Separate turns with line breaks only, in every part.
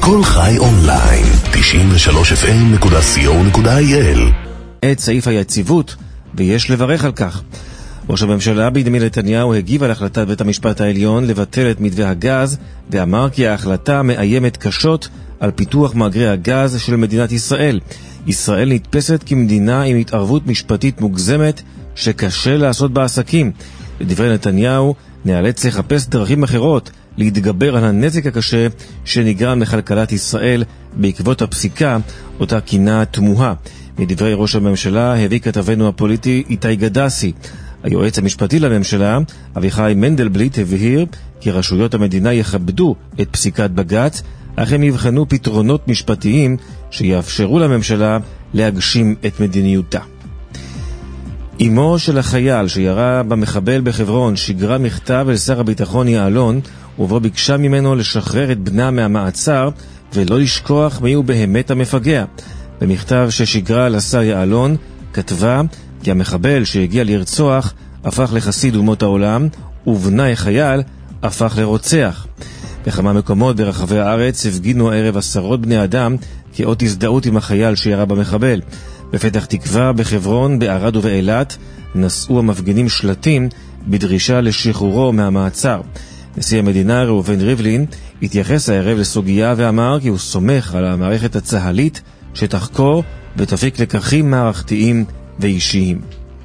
כל חי אונליין, 93fm.co.il.
את סעיף היציבות, ויש לברך על כך. ראש הממשלה בנימין נתניהו הגיב על החלטת בית המשפט העליון לבטל את מתווה הגז, ואמר כי ההחלטה מאיימת קשות על פיתוח מאגרי הגז של מדינת ישראל. ישראל נתפסת כמדינה עם התערבות משפטית מוגזמת שקשה לעשות בעסקים. לדברי נתניהו, נאלץ לחפש דרכים אחרות להתגבר על הנזק הקשה שנגרם לכלכלת ישראל בעקבות הפסיקה, אותה כינה תמוהה. מדברי ראש הממשלה הביא כתבנו הפוליטי איתי גדסי. היועץ המשפטי לממשלה, אביחי מנדלבליט, הבהיר כי רשויות המדינה יכבדו את פסיקת בג"ץ, אך הם יבחנו פתרונות משפטיים שיאפשרו לממשלה להגשים את מדיניותה. אמו של החייל שירה במחבל בחברון שיגרה מכתב אל שר הביטחון יעלון, ובו ביקשה ממנו לשחרר את בנה מהמעצר ולא לשכוח מי הוא באמת המפגע. במכתב ששיגרה לשר יעלון כתבה כי המחבל שהגיע לרצוח הפך לחסיד אומות העולם, ובנה החייל הפך לרוצח. בכמה מקומות ברחבי הארץ הפגינו הערב עשרות בני אדם כאות הזדהות עם החייל שירה במחבל. בפתח תקווה, בחברון, בערד ובאילת נשאו המפגינים שלטים בדרישה לשחרורו מהמעצר. נשיא המדינה ראובן ריבלין התייחס הערב לסוגיה ואמר כי הוא סומך על המערכת הצהלית שתחקור ותפיק לקחים מערכתיים ואישיים.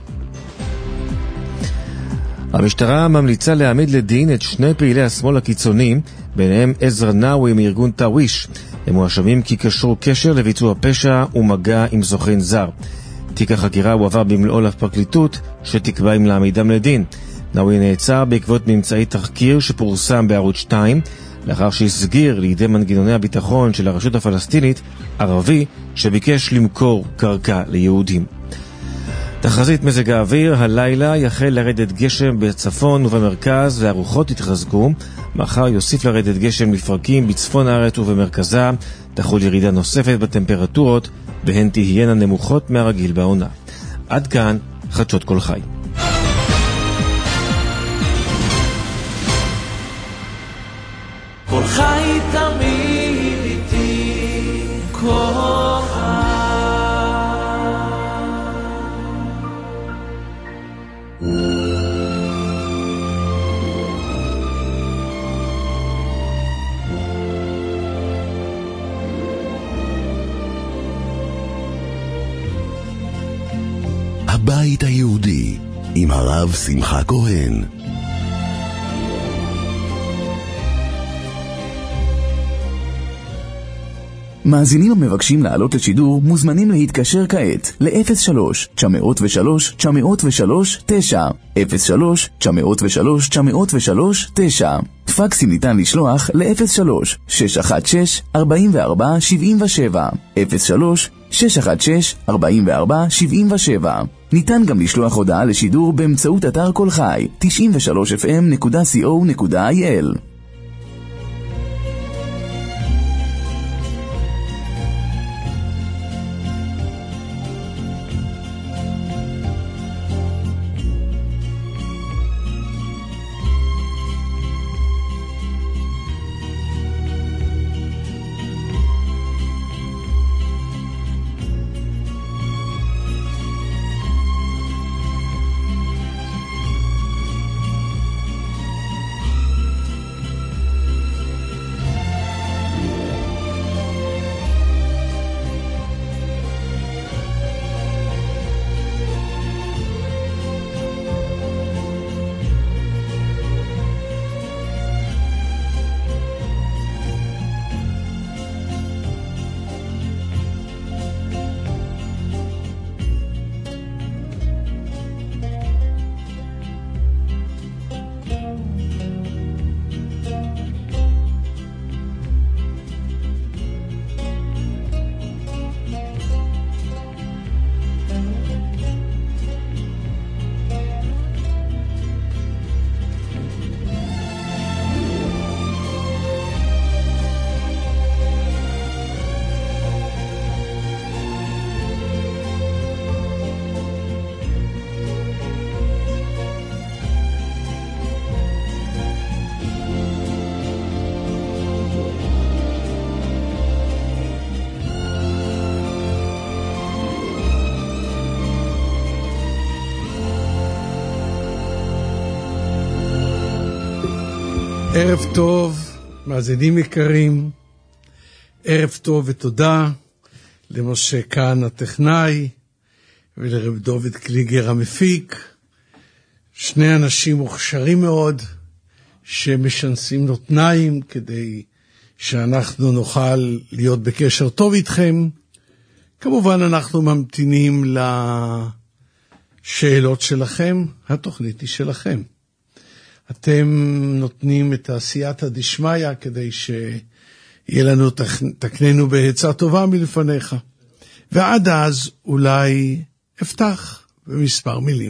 המשטרה ממליצה להעמיד לדין את שני פעילי השמאל הקיצוני, ביניהם עזרא נאווי מארגון טאוויש. הם מואשמים כי קשרו קשר לביצוע פשע ומגע עם סוכן זר. תיק החקירה הועבר במלואו לפרקליטות שתקבע אם להעמידם לדין. נאווי נעצר בעקבות ממצאי תחקיר שפורסם בערוץ 2, לאחר שהסגיר לידי מנגנוני הביטחון של הרשות הפלסטינית ערבי שביקש למכור קרקע ליהודים. תחזית מזג האוויר, הלילה יחל לרדת גשם בצפון ובמרכז והרוחות יתחזקו. מחר יוסיף לרדת גשם לפרקים בצפון הארץ ובמרכזה, תחול ירידה נוספת בטמפרטורות והן תהיינה נמוכות מהרגיל בעונה. עד כאן חדשות כל חי.
כל חי תמיד איתי, כל חי.
הבית היהודי עם הרב שמחה כהן.
מאזינים המבקשים לעלות לשידור מוזמנים להתקשר כעת ל-03-903-903-9 03-903-903-9. פקסים ניתן לשלוח ל-03-616-4477 03-616-4477. ניתן גם לשלוח הודעה לשידור באמצעות אתר כל חי 93fm.co.il.
ערב טוב, מאזינים יקרים, ערב טוב ותודה למשה כאן הטכנאי ולרב דוד קליגר המפיק, שני אנשים מוכשרים מאוד שמשנסים נותניים כדי שאנחנו נוכל להיות בקשר טוב איתכם. כמובן אנחנו ממתינים לשאלות שלכם, התוכנית היא שלכם. אתם נותנים את הסייעתא דשמיא כדי שיהיה לנו תקננו בהצעה טובה מלפניך. ועד אז אולי אפתח במספר מילים.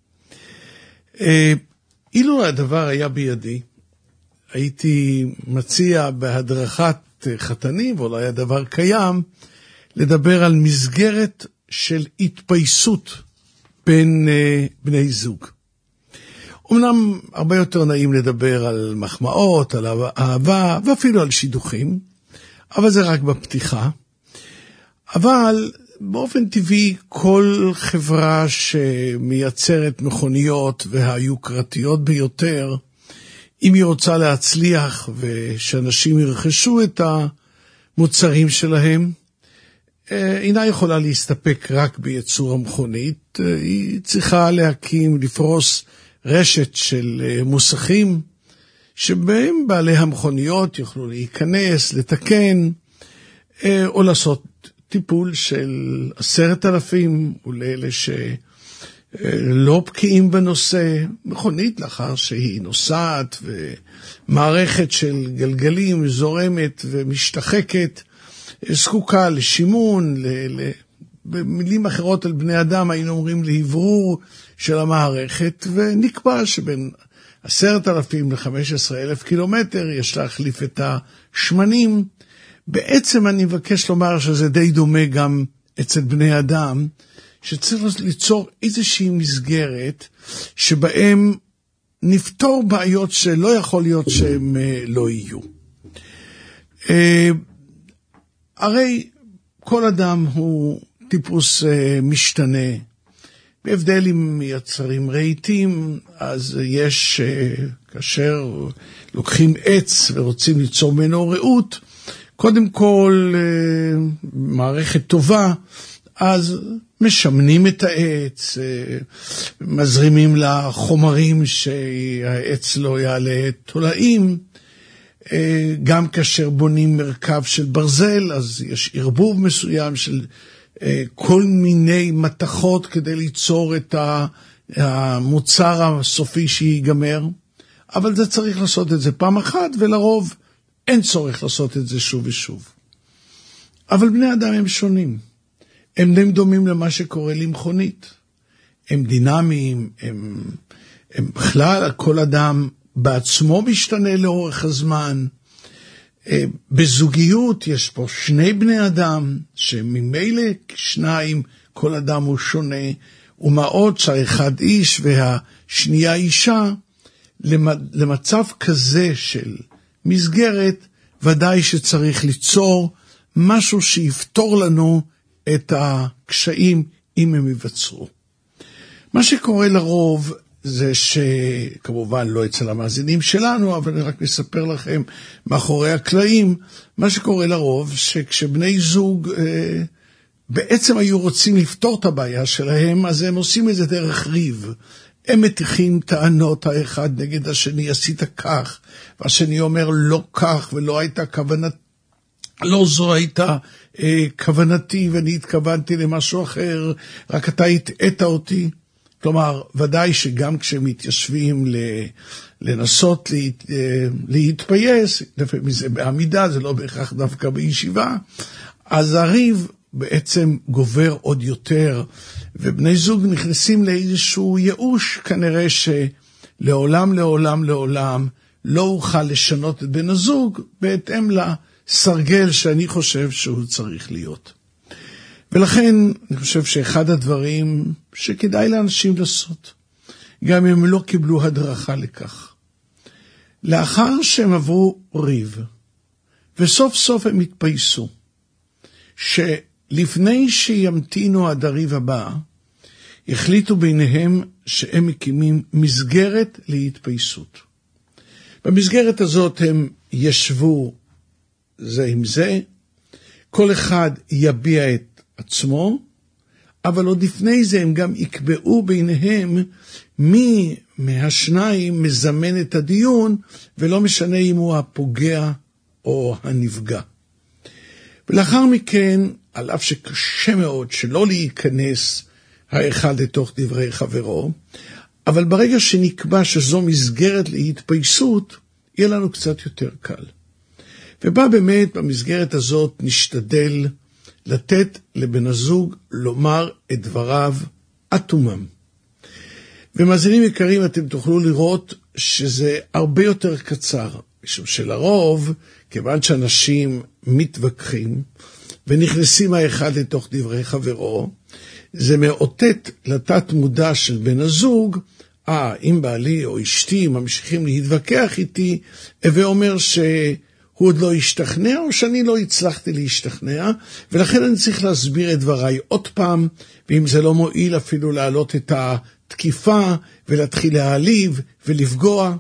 אילו הדבר היה בידי, הייתי מציע בהדרכת חתנים, ואולי הדבר קיים, לדבר על מסגרת של התפייסות בין בני זוג. אמנם הרבה יותר נעים לדבר על מחמאות, על אהבה, ואפילו על שידוכים, אבל זה רק בפתיחה. אבל באופן טבעי כל חברה שמייצרת מכוניות והיוקרתיות ביותר, אם היא רוצה להצליח ושאנשים ירכשו את המוצרים שלהם, אינה יכולה להסתפק רק בייצור המכונית, היא צריכה לפרוס רשת של מוסכים, שבהם בעלי המכוניות יוכלו להיכנס, לתקן, או לעשות טיפול של 10,000, ולאלה שלא בקיאים בנושא, מכונית לאחר שהיא נוסעת, ומערכת של גלגלים זורמת ומשתחקת, זקוקה לשימון, במילים אחרות על בני אדם היינו אומרים להברור של המערכת, ונקבע שבין 10,000 ל-15,000 קילומטר יש להחליף את השמנים. בעצם אני מבקש לומר שזה די דומה גם אצל בני אדם, שצריך ליצור איזושהי מסגרת שבהם נפתור בעיות שלא יכול להיות שהם לא יהיו. הרי כל אדם הוא טיפוס משתנה, בהבדל אם מייצרים רהיטים, אז יש, כאשר לוקחים עץ ורוצים ליצור ממנו רעות, קודם כל מערכת טובה, אז משמנים את העץ, מזרימים לחומרים שהעץ לא יעלה תולעים, גם כאשר בונים מרכב של ברזל, אז יש ערבוב מסוים של כל מיני מתכות כדי ליצור את המוצר הסופי שיגמר, אבל זה צריך לעשות את זה פעם אחת, ולרוב אין צורך לעשות את זה שוב ושוב. אבל בני אדם הם שונים, הם די דומים למה שקורה למכונית, הם דינמיים, הם בכלל, כל אדם בעצמו משתנה לאורך הזמן. בזוגיות יש פה שני בני אדם, שממילא שניים, כל אדם הוא שונה, ומה עוד שהאחד איש והשנייה אישה, למצב כזה של מסגרת, ודאי שצריך ליצור משהו שיפתור לנו את הקשיים אם הם ייווצרו. מה שקורה לרוב זה שכמובן לא אצל המאזינים שלנו, אבל אני רק מספר לכם מאחורי הקלעים, מה שקורה לרוב שכשבני זוג בעצם היו רוצים לפתור את הבעיה שלהם, אז הם עושים את זה דרך ריב. הם מתיחים טענות האחד נגד השני, עשית כך, והשני אומר לא כך, ולא הייתה כוונת, לא זו הייתה כוונתי, ואני התכוונתי למשהו אחר, רק אתה הטעת אותי. כלומר, ודאי שגם כשהם מתיישבים לנסות להתפייס, לפעמים זה בעמידה, זה לא בהכרח דווקא בישיבה, אז הריב בעצם גובר עוד יותר, ובני זוג נכנסים לאיזשהו ייאוש, כנראה שלעולם, לעולם, לעולם, לא אוכל לשנות את בן הזוג, בהתאם לסרגל שאני חושב שהוא צריך להיות. ולכן אני חושב שאחד הדברים שכדאי לאנשים לעשות, גם אם הם לא קיבלו הדרכה לכך, לאחר שהם עברו ריב, וסוף סוף הם התפייסו, שלפני שימתינו עד הריב הבא, החליטו ביניהם שהם מקימים מסגרת להתפייסות. במסגרת הזאת הם ישבו זה עם זה, כל אחד יביע את עצמו, אבל עוד לפני זה הם גם יקבעו ביניהם מי מהשניים מזמן את הדיון, ולא משנה אם הוא הפוגע או הנפגע. ולאחר מכן, על אף שקשה מאוד שלא להיכנס האחד לתוך דברי חברו, אבל ברגע שנקבע שזו מסגרת להתפייסות, יהיה לנו קצת יותר קל. ובה באמת במסגרת הזאת נשתדל לתת לבן הזוג לומר את דבריו אטומם. ומאזינים יקרים, אתם תוכלו לראות שזה הרבה יותר קצר, משום שלרוב, כיוון שאנשים מתווכחים ונכנסים האחד לתוך דברי חברו, זה מאותת לתת מודע של בן הזוג, אם בעלי או אשתי ממשיכים להתווכח איתי, ואומר שהוא עוד לא השתכנע, או שאני לא הצלחתי להשתכנע, ולכן אני צריך להסביר את דבריי עוד פעם, ואם זה לא מועיל אפילו להעלות את התקיפה, ולהתחיל להעליב ולפגוע.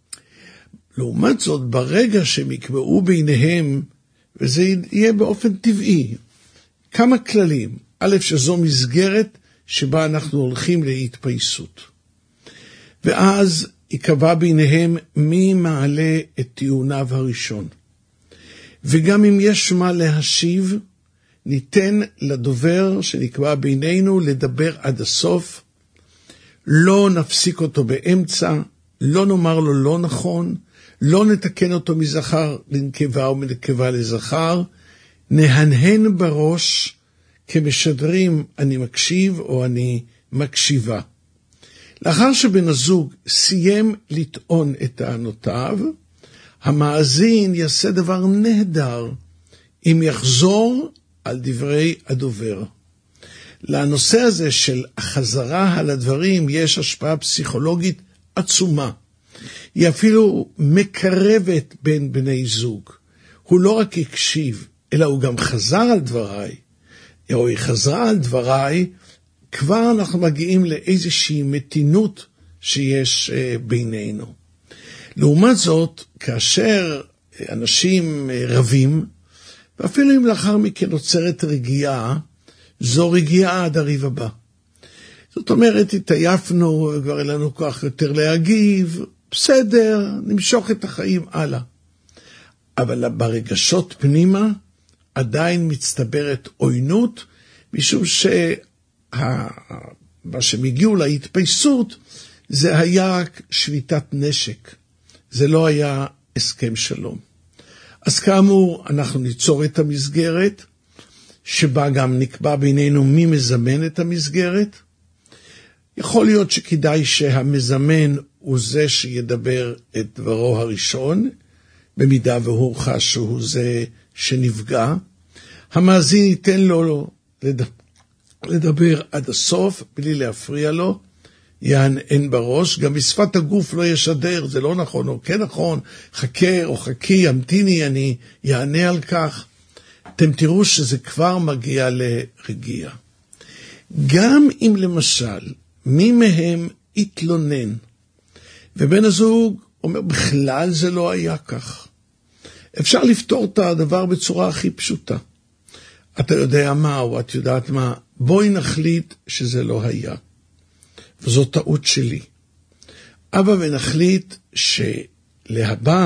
לעומת זאת, ברגע שהם יקבעו ביניהם, וזה יהיה באופן טבעי, כמה כללים. א', שזו מסגרת שבה אנחנו הולכים להתפייסות. ואז יקבע ביניהם מי מעלה את טיעוניו הראשון. וגם אם יש מה להשיב, ניתן לדובר שנקבע בינינו לדבר עד הסוף, לא נפסיק אותו באמצע, לא נאמר לו לא נכון, לא נתקן אותו מזכר לנקבה או מנקבה לזכר, נהנהן בראש כמשדרים אני מקשיב או אני מקשיבה. לאחר שבן הזוג סיים לטעון את טענותיו, המאזין יעשה דבר נהדר אם יחזור על דברי הדובר. לנושא הזה של החזרה על הדברים יש השפעה פסיכולוגית עצומה. היא אפילו מקרבת בין בני זוג. הוא לא רק הקשיב, אלא הוא גם חזר על דבריי, או היא חזרה על דבריי, כבר אנחנו מגיעים לאיזושהי מתינות שיש בינינו. לעומת זאת, כאשר אנשים רבים, ואפילו אם לאחר מכן נוצרת רגיעה, זו רגיעה עד הריב הבא. זאת אומרת, התעייפנו, כבר אין לנו כוח יותר להגיב, בסדר, נמשוך את החיים הלאה. אבל ברגשות פנימה עדיין מצטברת עוינות, משום מה שהם הגיעו להתפייסות, זה היה רק שביתת נשק. זה לא היה הסכם שלום. אז כאמור, אנחנו ניצור את המסגרת, שבה גם נקבע בינינו מי מזמן את המסגרת. יכול להיות שכדאי שהמזמן הוא זה שידבר את דברו הראשון, במידה והוא חש שהוא זה שנפגע. המאזין ייתן לו לדבר עד הסוף, בלי להפריע לו, יענן בראש, גם בשפת הגוף לא ישדר, זה לא נכון או כן נכון, חכה או חכי, המתיני, אני יענה על כך. אתם תראו שזה כבר מגיע לרגיע. גם אם למשל, מי מהם התלונן, ובן הזוג אומר, בכלל זה לא היה כך. אפשר לפתור את הדבר בצורה הכי פשוטה. אתה יודע מה, או את יודעת מה, בואי נחליט שזה לא היה. וזו טעות שלי. אבא ונחליט שלהבא,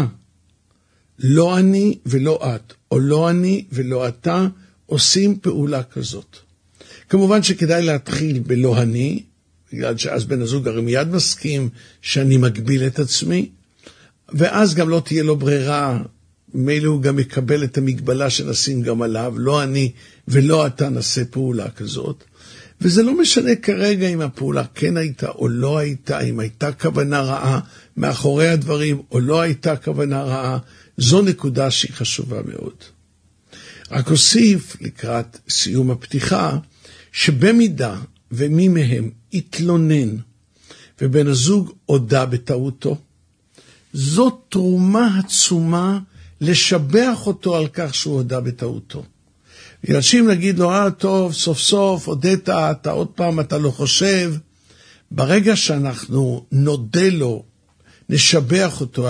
לא אני ולא את, או לא אני ולא אתה, עושים פעולה כזאת. כמובן שכדאי להתחיל בלא אני, בגלל שאז בן הזוג הרי מיד מסכים שאני מגביל את עצמי, ואז גם לא תהיה לו ברירה, מילא הוא גם יקבל את המגבלה שנשים גם עליו, לא אני ולא אתה נעשה פעולה כזאת, וזה לא משנה כרגע אם הפעולה כן הייתה או לא הייתה, אם הייתה כוונה רעה מאחורי הדברים או לא הייתה כוונה רעה, זו נקודה שהיא חשובה מאוד. רק אוסיף לקראת סיום הפתיחה, שבמידה ומי מהם התלונן ובן הזוג הודה בטעותו, זו תרומה עצומה לשבח אותו על כך שהוא הודה בטעותו. אנשים נגיד לו, טוב, סוף סוף, הודית, אתה עוד פעם, אתה לא חושב. ברגע שאנחנו נודה לו, נשבח אותו על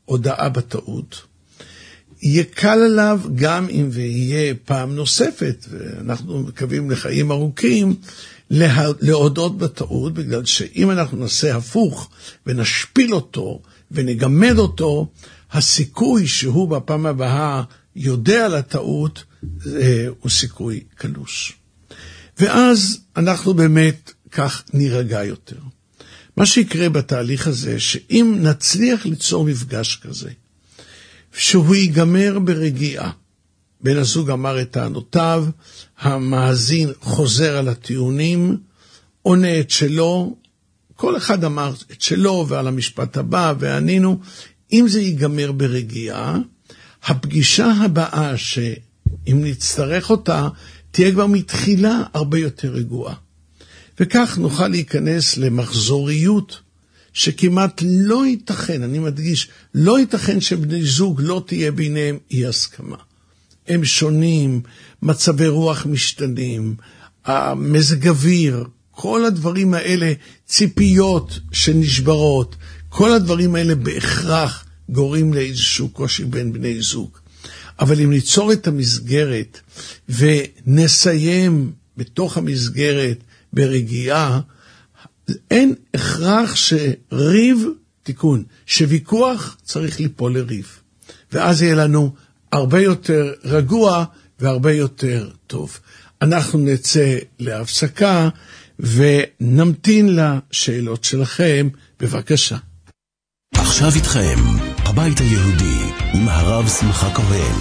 הודעה בטעות, יקל עליו גם אם ויהיה פעם נוספת, ואנחנו מקווים לחיים ארוכים, להודות בטעות, בגלל שאם אנחנו נעשה הפוך ונשפיל אותו ונגמד אותו, הסיכוי שהוא בפעם הבאה יודע על הטעות, הוא סיכוי קלוש. ואז אנחנו באמת כך נירגע יותר. מה שיקרה בתהליך הזה, שאם נצליח ליצור מפגש כזה, שהוא ייגמר ברגיעה, בן הזוג אמר את טענותיו, המאזין חוזר על הטיעונים, עונה את שלו, כל אחד אמר את שלו ועל המשפט הבא וענינו, אם זה ייגמר ברגיעה, הפגישה הבאה שאם נצטרך אותה, תהיה כבר מתחילה הרבה יותר רגועה. וכך נוכל להיכנס למחזוריות שכמעט לא ייתכן, אני מדגיש, לא ייתכן שבני זוג לא תהיה ביניהם אי הסכמה. הם שונים, מצבי רוח משתנים, מזג אוויר, כל הדברים האלה, ציפיות שנשברות, כל הדברים האלה בהכרח גורמים לאיזשהו קושי בין בני זוג. אבל אם ניצור את המסגרת ונסיים בתוך המסגרת ברגיעה, אין הכרח שריב, תיקון, שוויכוח צריך ליפול לריב. ואז יהיה לנו הרבה יותר רגוע והרבה יותר טוב. אנחנו נצא להפסקה ונמתין לשאלות שלכם, בבקשה.
עכשיו איתכם, הבית היהודי, עם הרב שמחה כהן.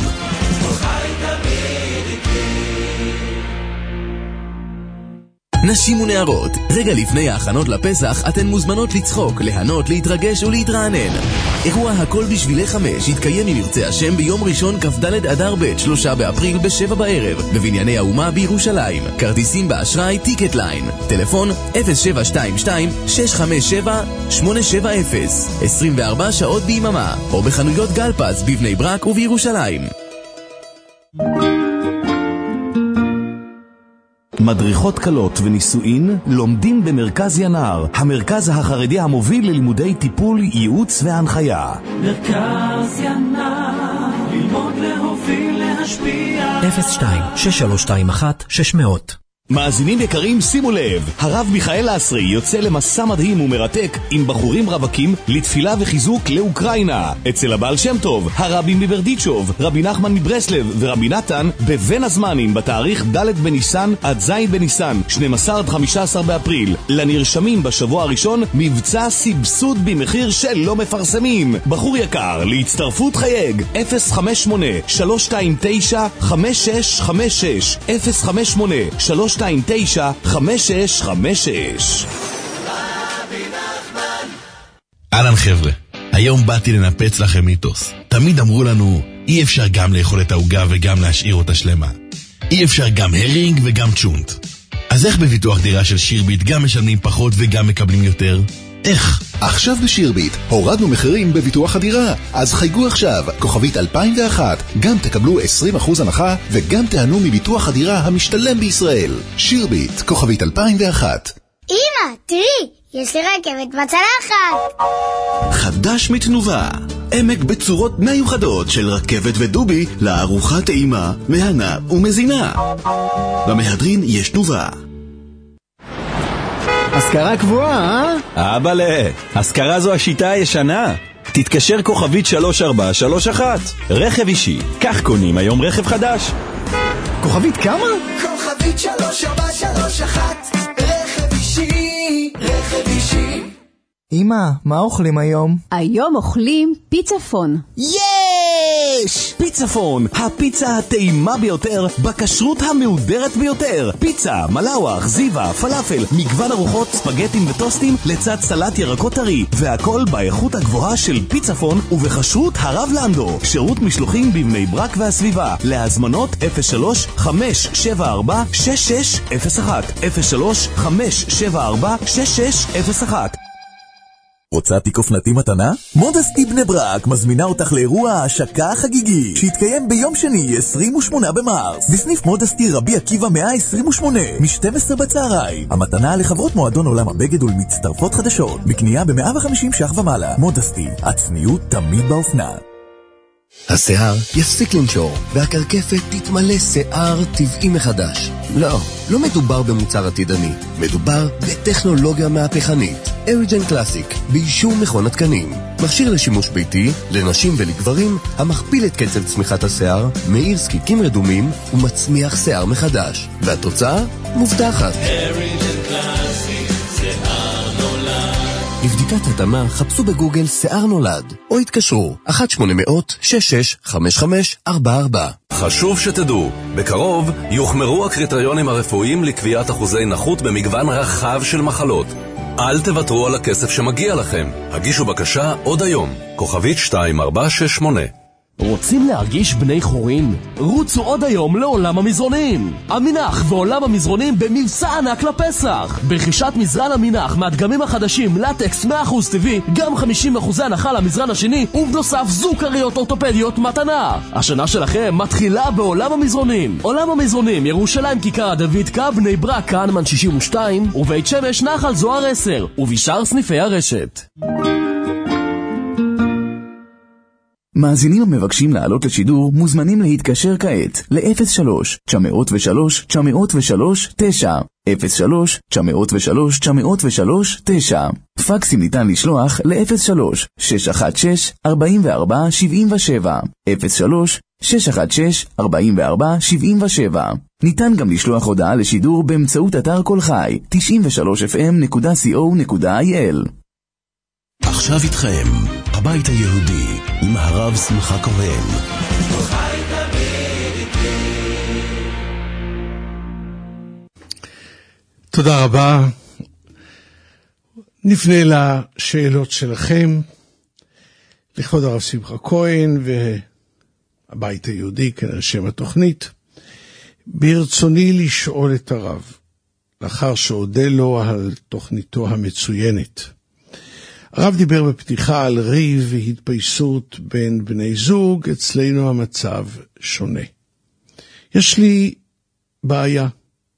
נשים ונערות, רגע לפני ההכנות לפסח אתן מוזמנות לצחוק, להנות, להתרגש ולהתרענן. אירוע הכל בשבילי 5 יתקיים אם ירצה השם ביום ראשון כ"ד אדר ב' 3 באפריל ב-7 בערב בבנייני האומה בירושלים. כרטיסים באשראי טיקט ליין, טלפון 0722-657-870, 24 שעות ביממה, או בחנויות גלפז בבני ברק ובירושלים.
מדריכות קלות ונישואין לומדים במרכז ינר, המרכז החרדי המוביל ללימודי טיפול, ייעוץ והנחיה.
מרכז ינר, ללמוד להוביל להשפיע.
02-6321-600.
מאזינים יקרים, שימו לב, הרב מיכאל אסרי יוצא למסע מדהים ומרתק עם בחורים רווקים לתפילה וחיזוק לאוקראינה אצל הבעל שם טוב, הרבי מברדיצ'וב, רבי נחמן מברסלב ורבי נתן בבין הזמנים בתאריך ד' בניסן עד ז' בניסן 12 עד 15 באפריל. לנרשמים בשבוע הראשון מבצע סבסוד במחיר שלא מפרסמים. בחור יקר, להצטרפות חייג 058-329-5656 058-329-5656.
אהלן חבר'ה, היום באתי לנפץ לכם מיתוס. תמיד אמרו לנו, אי אפשר גם לאכול את העוגה וגם להשאיר אותה שלמה. אי אפשר גם הרינג וגם צ'ונט. אז איך בביטוח דירה של שירביט גם משלמים פחות וגם מקבלים יותר? איך?
עכשיו בשירביט הורדנו מחירים בביטוח הדירה, אז חייגו עכשיו, כוכבית 2001, גם תקבלו 20% הנחה וגם תענו מביטוח הדירה המשתלם בישראל. שירביט, כוכבית 2001.
אמא, תראי, יש לי רכבת בצלחת.
חדש מתנובה, עמק בצורות מיוחדות של רכבת ודובי לארוחת טעימה, מהנה ומזינה. במהדרין יש תנובה.
השכרה קבועה, אבאלה, השכרה זו השיטה הישנה. תתקשר כוכבית 3431. רכב אישי, כך קונים היום רכב חדש. כוכבית כמה?
כוכבית 3431. רכב אישי, רכב אישי.
אמא, מה אוכלים היום?
היום אוכלים פיצפון.
יש! פיצפון, הפיצה הטעימה ביותר, בכשרות המהודרת ביותר. פיצה, מלאווח, זיווה, פלאפל, מגוון ארוחות, ספגטים וטוסטים, לצד סלט ירקות טרי, והכל באיכות הגבוהה של פיצפון ובכשרות הרב לנדו. שירות משלוחים בבני ברק והסביבה. להזמנות 03-574-6601 03-574-6601.
רוצה תיק אופנתי מתנה? מודסטי בני ברק מזמינה אותך לאירוע ההשקה החגיגי שיתקיים ביום שני 28 במרס בסניף מודסטי רבי עקיבא 128 מ-12 בצהריים. המתנה לחברות מועדון עולם הבגד ולמצטרפות חדשות בקנייה ב-150 ש"ח ומעלה. מודסטי, הצניעות תמיד באופנה.
השיער יפסיק לנשור, והקרקפת תתמלא שיער טבעי מחדש. לא מדובר במוצר עתידני, מדובר בטכנולוגיה מהפכנית. אריג'ן קלאסיק, באישור מכון התקנים. מכשיר לשימוש ביתי, לנשים ולגברים, המכפיל את קצב צמיחת השיער, מאיר זקיקים רדומים ומצמיח שיער מחדש. והתוצאה מובטחת.
אריג'ן קלאסיק, שיער נולד.
לבדיקת התאמה חפשו בגוגל שיער נולד, או התקשרו 1-800-665544.
חשוב שתדעו, בקרוב יוחמרו הקריטריונים הרפואיים לקביעת אחוזי נכות במגוון רחב של מחלות. אל תוותרו על הכסף שמגיע לכם. הגישו בקשה עוד היום. כוכבית 2468.
רוצים להרגיש בני חורין? רוצו עוד היום לעולם המזרונים. המינח ועולם המזרונים במבצע ענק לפסח. ברכישת מזרן המינח מהדגמים החדשים לטקס 100% טבעי, גם 50% הנחה למזרן השני, ובנוסף זוג כריות אורתופדיות מתנה. השנה שלכם מתחילה בעולם המזרונים. עולם המזרונים, ירושלים כיכר דוידקה, בני ברק כהנמן 62 ובית שמש נחל זוהר 10 ובשאר סניפי הרשת.
מאזינים המבקשים לעלות לשידור מוזמנים להתקשר כעת ל-03-903-903-9 03-903-903-9. פקסים ניתן לשלוח ל-03-616-4477 03-616-4477. ניתן גם לשלוח הודעה לשידור באמצעות אתר כל חי 93fm.co.il.
עכשיו איתכם הבית היהודי עם הרב שמחה כהן.
תודה רבה. נפנה לשאלות שלכם לכבוד הרב שמחה כהן והבית היהודי, כנראה שם התוכנית. ברצוני לשאול את הרב, לאחר שהודה לו על תוכניתו המצוינת. הרב דיבר בפתיחה על ריב והתפייסות בין בני זוג. אצלנו המצב שונה. יש לי בעיה.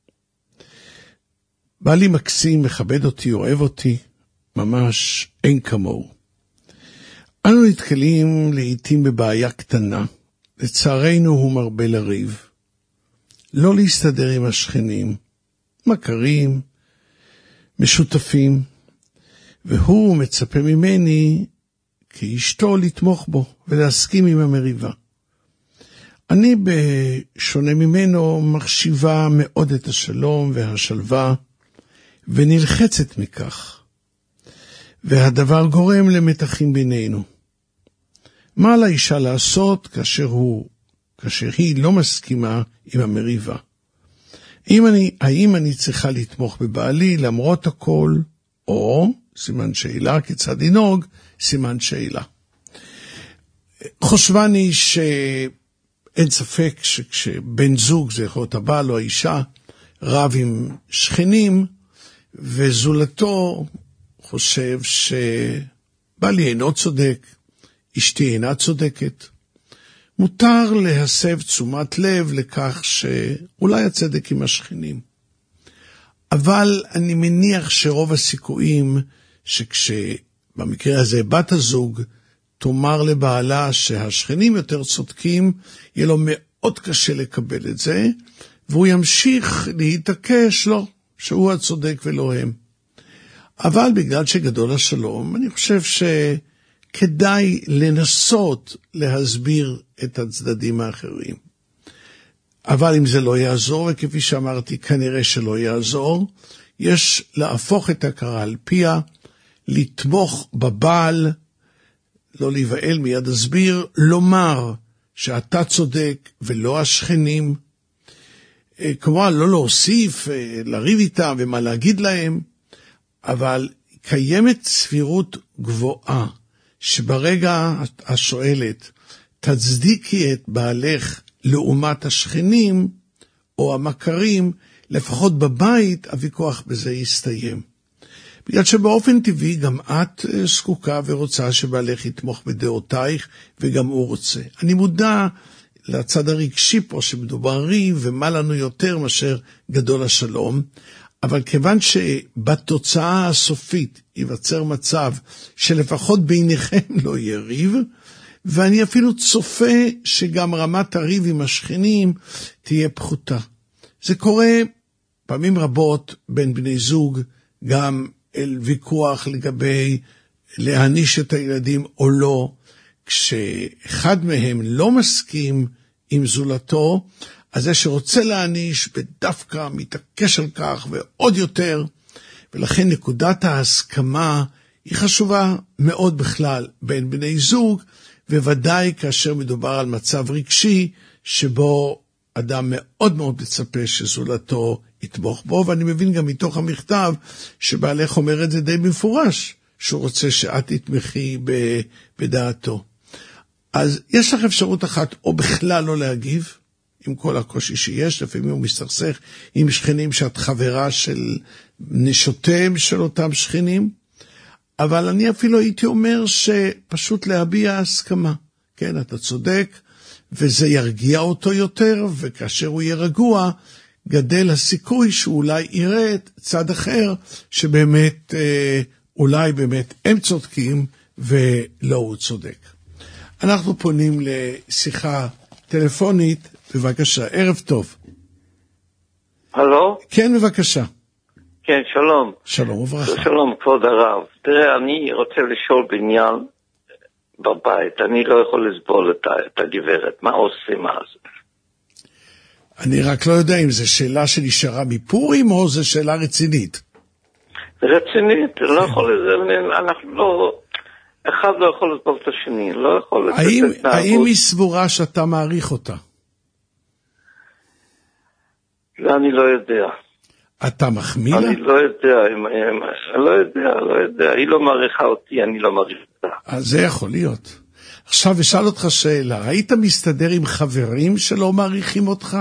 בעלי מקסים, מכבד אותי, אוהב אותי, ממש אין כמוהו. אנו נתקלים לעתים בבעיה קטנה. לצערנו הוא מרבה לריב. לא להסתדר עם השכנים, מכרים, משותפים. והוא מצפה ממני כאשתו לתמוך בו ולהסכים עם המריבה. אני בשונה ממנו מחשיבה מאוד את השלום והשלווה ונלחצת מכך. והדבר גורם למתחים בינינו. מה על האישה לעשות כאשר היא לא מסכימה עם המריבה? האם אני צריכה לתמוך בבעלי למרות הכל, או סימן שאלה, כיצד ינהוג, סימן שאלה. חושבני שאין ספק שכשבן זוג, זה יכול להיות הבעל או האישה, רב עם שכנים, וזולתו חושב שבעלי אינו צודק, אשתי אינה צודקת, מותר להסב תשומת לב לכך שאולי הצדק עם השכנים. אבל אני מניח שרוב הסיכויים שכשבמקרה הזה בת הזוג תאמר לבעלה שהשכנים יותר צודקים, יהיה לו מאוד קשה לקבל את זה, והוא ימשיך להתעקש לו שהוא הצודק ולא הם. אבל בגלל שגדול השלום, אני חושב שכדאי לנסות להסביר את הצדדים האחרים. אבל אם זה לא יעזור, וכפי שאמרתי, כנראה שלא יעזור, יש להפוך את הקרה על פיה, לתמוך בבעל, לא להיבהל, מיד אסביר, לומר שאתה צודק ולא השכנים, כמובן לא להוסיף, לריב איתם ומה להגיד להם, אבל קיימת סבירות גבוהה, שברגע השואלת, תצדיקי את בעלך לעומת השכנים או המכרים, לפחות בבית הוויכוח בזה יסתיים. בגלל שבאופן טבעי גם את זקוקה ורוצה שבעלך יתמוך בדעותייך, וגם הוא רוצה. אני מודע לצד הרגשי פה שמדובר ריב, ומה לנו יותר מאשר גדול השלום, אבל כיוון שבתוצאה הסופית ייווצר מצב שלפחות ביניכם לא יהיה ריב, ואני אפילו צופה שגם רמת הריב עם השכנים תהיה פחותה. זה קורה פעמים רבות בין בני זוג, גם אל ויכוח לגבי להעניש את הילדים או לא, כשאחד מהם לא מסכים עם זולתו, אז זה שרוצה להעניש בדווקא מתעקש על כך ועוד יותר, ולכן נקודת ההסכמה היא חשובה מאוד בכלל בין בני זוג, וודאי כאשר מדובר על מצב רגשי, שבו אדם מאוד מאוד מצפה שזולתו יתמוך בו, ואני מבין גם מתוך המכתב שבעלך אומר את זה די במפורש, שהוא רוצה שאת תתמכי בדעתו. אז יש לך אפשרות אחת, או בכלל לא להגיב, עם כל הקושי שיש, לפעמים הוא מסתכסך עם שכנים שאת חברה של נשותיהם של אותם שכנים, אבל אני אפילו הייתי אומר שפשוט להביע הסכמה. כן, אתה צודק, וזה ירגיע אותו יותר, וכאשר הוא יהיה רגוע, גדל הסיכוי שאולי יראה את צד אחר, שבאמת, אולי באמת הם צודקים, ולא הוא צודק. אנחנו פונים לשיחה טלפונית, בבקשה, ערב טוב.
הלו?
כן, בבקשה.
כן, שלום.
שלום וברכה.
שלום, כבוד הרב. תראה, אני רוצה לשאול בעניין בבית. אני לא יכול לסבול את הגברת. מה עושים אז?
אני רק לא יודע אם זו שאלה שנשארה מפורים, או זו שאלה רצינית.
רצינית, לא יכול לזה, אנחנו לא, אחד לא יכול לסבול את השני, לא יכול לסבול.
האם היא סבורה שאתה מעריך אותה?
לא, אני לא יודע.
אתה מחמיא לה?
אני לא יודע, לא יודע, היא לא מעריכה אותי, אני לא מעריך אותה.
אז זה יכול להיות. עכשיו אשאל אותך שאלה, היית מסתדר עם חברים שלא מעריכים אותך?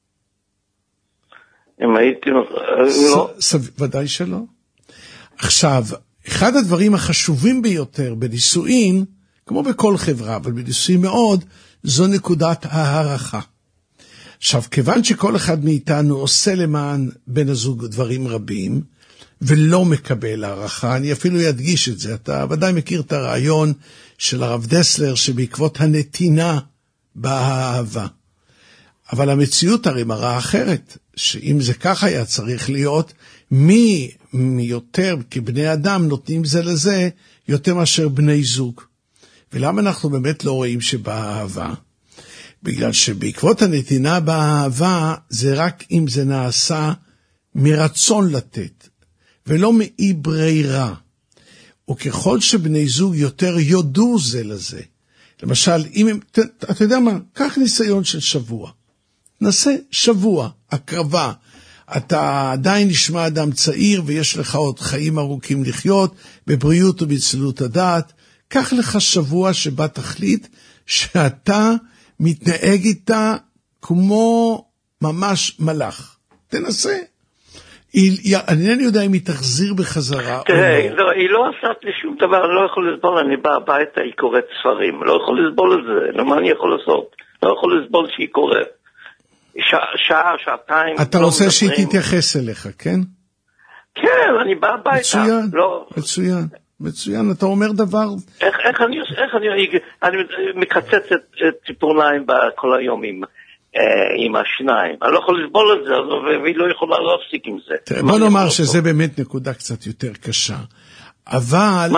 אם הייתי, לא.
ודאי שלא. עכשיו, אחד הדברים החשובים ביותר בנישואין, כמו בכל חברה, אבל בנישואין מאוד, זו נקודת הערכה. עכשיו, כיוון שכל אחד מאיתנו עושה למען בן הזוג דברים רבים, ולא מקבל הערכה, אני אפילו אדגיש את זה, אתה ודאי מכיר את הרעיון של הרב דסלר, שבעקבות הנתינה באהבה. אבל המציאות הרי מראה אחרת, שאם זה כך היה צריך להיות, מי יותר כבני אדם נותנים זה לזה, יותר מאשר בני זוג. ולמה אנחנו באמת לא רואים שבאהבה? בגלל שבעקבות הנתינה באהבה, זה רק אם זה נעשה מרצון לתת, ולא מאי ברירה. וככל שבני זוג יותר יודו זה לזה. למשל, אתה יודע מה? קח ניסיון של שבוע. נסה שבוע, הקרבה. אתה עדיין נשמע אדם צעיר, ויש לך עוד חיים ארוכים לחיות, בבריאות ובצלות הדעת. קח לך שבוע שבה תחליט שאתה מתנהג איתה כמו ממש מלאך. תנסה. אני אינני יודע אם היא תחזיר בחזרה.
תראה, היא לא עשת לי שום דבר, אני לא יכול לסבול, אני בא הביתה, היא קוראת ספרים, לא יכול לסבול את זה, מה אני יכול לעשות? לא יכול לסבול שהיא קוראת. שעה, שעתיים.
אתה רוצה שהיא תתייחס אליך, כן?
כן, אני בא הביתה.
מצוין, מצוין. מצוין, אתה אומר דבר...
איך אני מקצץ את ציפורניים כל היום עם השיניים. אני לא יכול לסבול את זה, והיא לא יכולה להפסיק עם זה.
תראה, בוא נאמר שזה באמת נקודה קצת יותר קשה. אבל...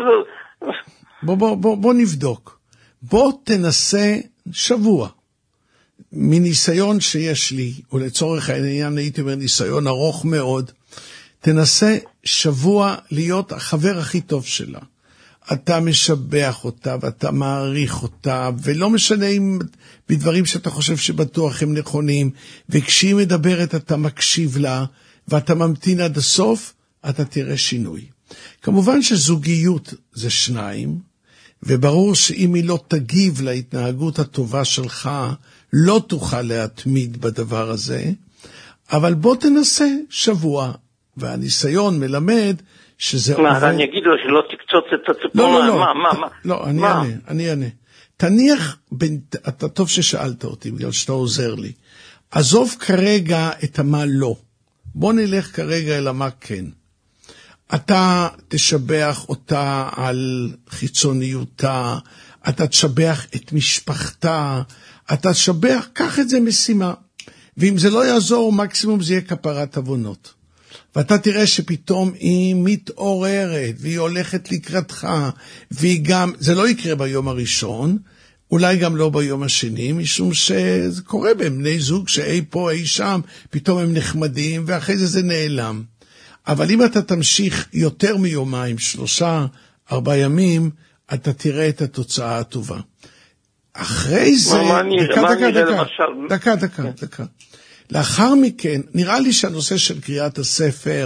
בוא נבדוק. בוא תנסה שבוע. מניסיון שיש לי, ולצורך העניין הייתי אומר ניסיון ארוך מאוד, תנסה שבוע להיות החבר הכי טוב שלה. אתה משבח אותה ואתה מעריך אותה, ולא משנה אם בדברים שאתה חושב שבטוח הם נכונים, וכשהיא מדברת אתה מקשיב לה, ואתה ממתין עד הסוף, אתה תראה שינוי. כמובן שזוגיות זה שניים, וברור שאם היא לא תגיב להתנהגות הטובה שלך, לא תוכל להתמיד בדבר הזה, אבל בוא תנסה שבוע, והניסיון מלמד שזה
מה, אני אגיד לו שלא תקצוץ את הציפורניים?
לא, אני אענה. תניח, אתה טוב ששאלת אותי, בגלל שאתה עוזר לי. עזוב כרגע את המה לא. בוא נלך כרגע אל המה כן. אתה תשבח אותה על חיצוניותה, אתה תשבח את משפחתה, אתה תשבח, קח את זה משימה. ואם זה לא יעזור, מקסימום זה יהיה כפרת עוונות. ואתה תראה שפתאום היא מתעוררת, והיא הולכת לקראתך, והיא גם, זה לא יקרה ביום הראשון, אולי גם לא ביום השני, משום שזה קורה בין בני זוג שאי פה אי שם, פתאום הם נחמדים, ואחרי זה נעלם. אבל אם אתה תמשיך יותר מיומיים, 3-4 ימים, אתה תראה את התוצאה הטובה. אחרי זה, דקה. לאחר מכן, נראה לי שהנושא של קריאת הספר,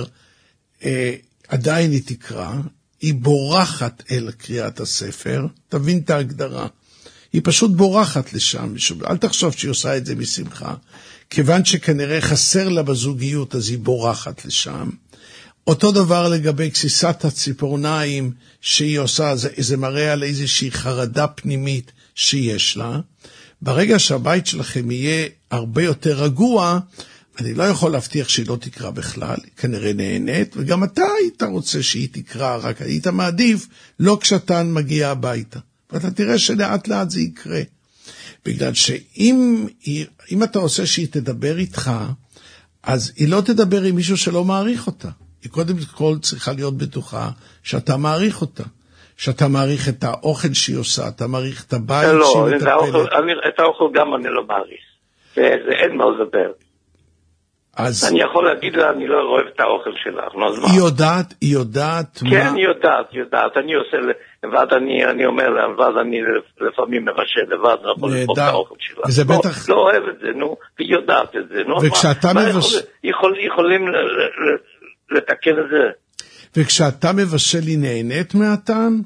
עדיין היא תקרא, היא בורחת אל קריאת הספר, תבין את ההגדרה, היא פשוט בורחת לשם, אל תחשוב שהיא עושה את זה משמחה, כיוון שכנראה חסר לה בזוגיות, אז היא בורחת לשם. אותו דבר לגבי כסיסת הציפורניים שהיא עושה, זה מראה על איזושהי חרדה פנימית שיש לה. ברגע שהבית שלכם יהיה הרבה יותר רגוע, אני לא יכול להבטיח שהיא לא תקרא בכלל, היא כנראה נהנית, וגם אתה היית רוצה שהיא תקרא, רק היית מעדיף, לא כשאתה מגיע הביתה. ואתה תראה שלאט לאט זה יקרה. בגלל שאם אתה עושה שהיא תדבר איתך, אז היא לא תדבר עם מישהו שלא מעריך אותה. היא קודם כל צריכה להיות בטוחה שאתה מעריך אותה. שאתה מעריך את האוכל שהיא עושה, אתה מעריך את הבית שהיא מטפלת.
את האוכל גם אני לא מעריך. אין מה לדבר. אני יכול להגיד לה, אני לא אוהב את האוכל שלך.
היא יודעת מה?
כן, היא יודעת. אני עושה לבד, אני אומר לה, לבד אני לפעמים מבשל לבד, אני יכול לבוא את האוכל שלה. לא אוהב את זה, נו, היא יודעת את זה.
וכשאתה מבשל...
יכולים לתקן את זה.
וכשאתה מבשל היא נהנית מהטעם?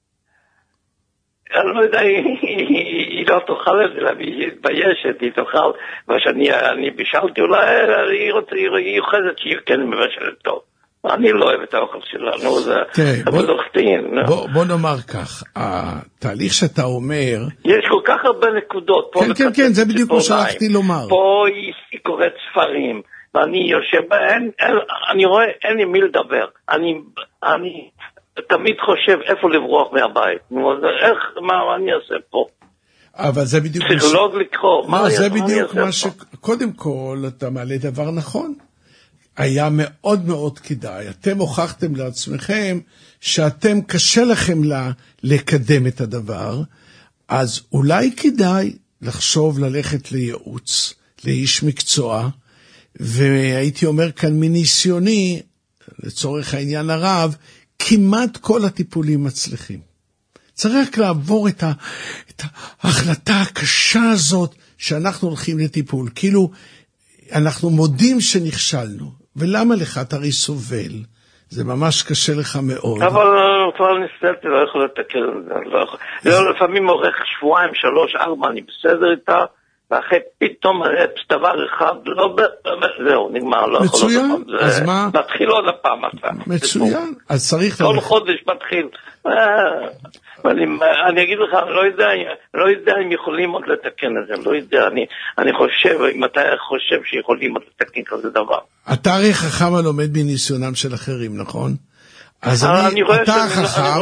אני לא יודע, היא לא תאכל את זה, היא מתביישת, היא תאכל, ואני בישלתי, אולי היא אוחזת שהיא כן מבשלת טוב. אני לא אוהב את האוכל שלה, נו, זה בדוחתין.
בוא נאמר כך, התהליך שאתה אומר...
יש כל כך הרבה נקודות.
כן, זה בדיוק מה שהלכתי לומר.
פה היא קוראת ספרים. ואני יושב, אני רואה, אין לי מי לדבר. אני תמיד חושב איפה לברוח מהבית. מה אני אעשה פה?
אבל זה בדיוק...
פסיכולוג לקרוא.
זה בדיוק מה ש... קודם כל, אתה מעלה דבר נכון. היה מאוד מאוד כדאי. אתם הוכחתם לעצמכם שאתם קשה לכם לקדם את הדבר, אז אולי כדאי לחשוב ללכת לייעוץ, לאיש מקצוע, והייתי אומר כאן מניסיוני, לצורך העניין הרב, כמעט כל הטיפולים מצליחים. צריך לעבור את ההחלטה הקשה הזאת שאנחנו הולכים לטיפול. כאילו, אנחנו מודים שנכשלנו. ולמה לך? אתה הרי סובל. זה ממש קשה לך מאוד.
אבל כבר נסתלתי, לא יכול לתקן. לפעמים עורך 2-3-4, אני בסדר איתה, ואחרי פתאום דבר אחד, זהו, נגמר, לא יכול
מצוין, אז מה?
מתחיל עוד הפעם.
מצוין, אז צריך...
כל חודש מתחיל. אני אגיד לך, לא יודע אם יכולים עוד לתקן את זה, לא יודע, אני חושב, אם אתה חושב שיכולים עוד לתקן כזה דבר.
אתה הרי חכם הלומד בניסיונם של אחרים, נכון? אז אתה חכם,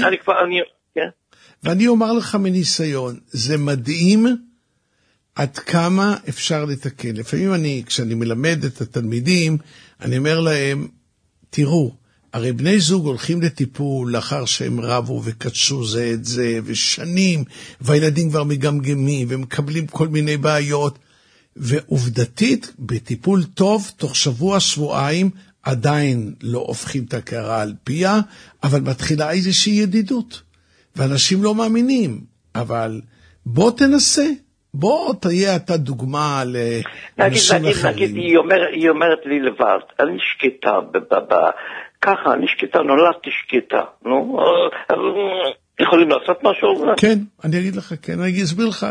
ואני אומר לך מניסיון, זה מדהים עד כמה אפשר לתקן. לפעמים כשאני מלמד את התלמידים, אני אומר להם, תראו, הרי בני זוג הולכים לטיפול לאחר שהם רבו וקדשו זה את זה, ושנים, והילדים כבר מגמגמים, ומקבלים כל מיני בעיות, ועובדתית, בטיפול טוב, תוך שבוע-שבועיים, עדיין לא הופכים את הקערה על פיה, אבל מתחילה איזושהי ידידות, ואנשים לא מאמינים, אבל בוא תנסה, בוא תהיה אתה דוגמה לאנשים אחרים.
נגיד, היא אומרת לי לבד, אני שקטה, ככה, אני שקטה, נולדתי שקטה, נו, יכולים לעשות משהו?
כן, אני אגיד לך, כן, אני אסביר לך,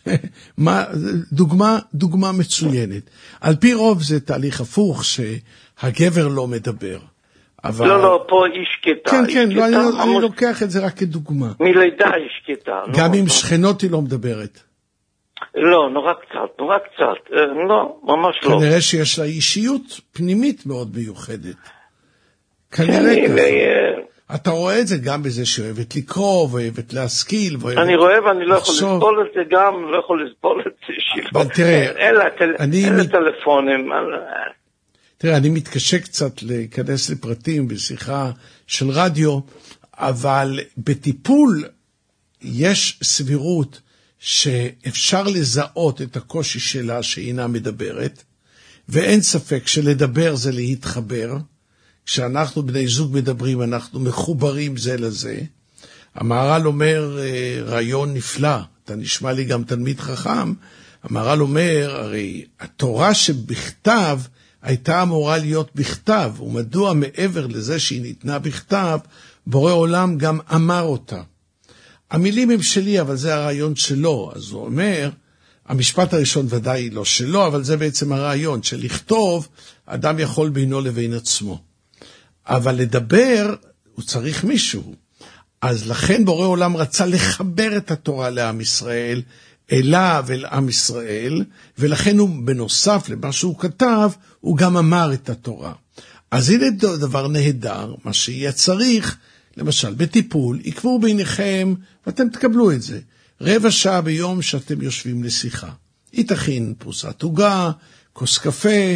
דוגמה מצוינת. על פי רוב זה תהליך הפוך, שהגבר לא מדבר. אבל...
לא, פה היא שקטה.
כן, לא, אני לוקח את זה רק כדוגמה.
מלידה היא שקטה.
גם עם שכנות היא לא מדברת.
לא, נורא קצת. לא, ממש לא.
כנראה שיש לה אישיות פנימית מאוד מיוחדת. כנראה ככה. אתה רואה את זה גם בזה שאוהבת לקרוא, ואוהבת להשכיל,
אני רואה ואני לא יכול לסבול את זה גם, לא יכול לסבול את זה.
אבל תראה,
אלה טלפונים.
תראה, אני מתקשה קצת להיכנס לפרטים בשיחה של רדיו, אבל בטיפול יש סבירות שאפשר לזהות את הקושי שלה שאינה מדברת, ואין ספק שלדבר זה להתחבר. כשאנחנו בני זוג מדברים, אנחנו מחוברים זה לזה. המהר"ל אומר, רעיון נפלא, אתה נשמע לי גם תלמיד חכם, המהר"ל אומר, הרי התורה שבכתב הייתה אמורה להיות בכתב, ומדוע מעבר לזה שהיא ניתנה בכתב, בורא עולם גם אמר אותה. המילים הם שלי, אבל זה הרעיון שלו. אז הוא אומר, המשפט הראשון ודאי לא שלו, אבל זה בעצם הרעיון, שלכתוב, אדם יכול בינו לבין עצמו. אבל לדבר, הוא צריך מישהו. אז לכן בורא עולם רצה לחבר את התורה לעם ישראל, אליו אל עם ישראל, ולכן הוא בנוסף למה שהוא כתב, הוא גם אמר את התורה. אז הנה דבר נהדר, מה שיהיה צריך, למשל בטיפול, יקבעו ביניכם, ואתם תקבלו את זה, רבע שעה ביום שאתם יושבים לשיחה. היא תכין פרוסת עוגה, כוס קפה,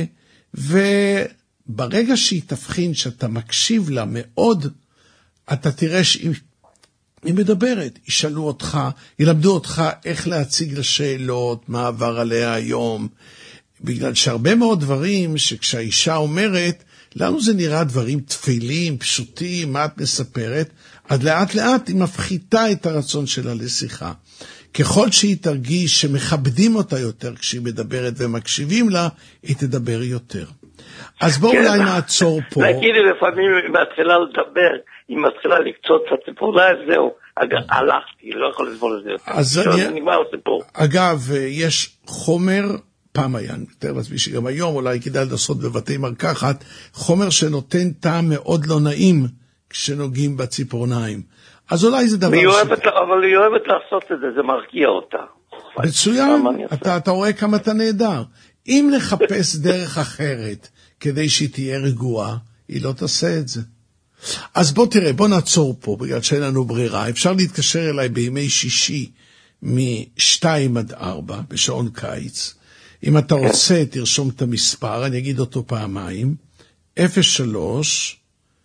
וברגע שהיא תבחין שאתה מקשיב לה מאוד, אתה תראה שהיא מדברת, ישאלו אותך, ילמדו אותך איך להציג לשאלות, מה עבר עליה היום, בגלל שהרבה מאוד דברים שכשהאישה אומרת, לנו זה נראה דברים תפילים, פשוטים, מה את מספרת, עד לאט לאט היא מפחיתה את הרצון שלה לשיחה. ככל שהיא תרגיש שמכבדים אותה יותר כשהיא מדברת ומקשיבים לה, היא תדבר יותר. אז בואו אולי נעצור פה.
להגיד לפעמים היא מתחילה לדבר, היא מתחילה לקצות את הסיפור, זהו, הלכתי, לא יכול לסבול את זה יותר.
אז
נגמר הסיפור.
אגב, יש חומר, פעם היה, יותר לעצמי שגם היום אולי כדאי לעשות בבתי מרקחת, חומר שנותן טעם מאוד לא נעים כשנוגעים בציפורניים. אז אולי זה דבר
אבל היא אוהבת לעשות את זה, זה מרגיע אותה.
מצוין, אתה רואה כמה אתה נהדר. אם נחפש דרך אחרת כדי שהיא תהיה רגועה, היא לא תעשה את זה. אז בוא תראה, בוא נעצור פה, בגלל שאין לנו ברירה. אפשר להתקשר אליי בימי שישי מ-2 עד 4 בשעון קיץ. אם אתה רוצה, תרשום את המספר, אני אגיד אותו פעמיים. 03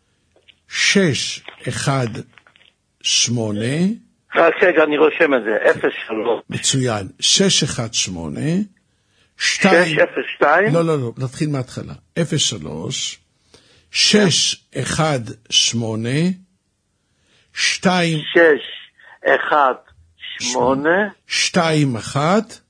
618
רגע, אני רושם את זה, 03
מצוין, 618
602
לא, נתחיל מההתחלה. 03 618 21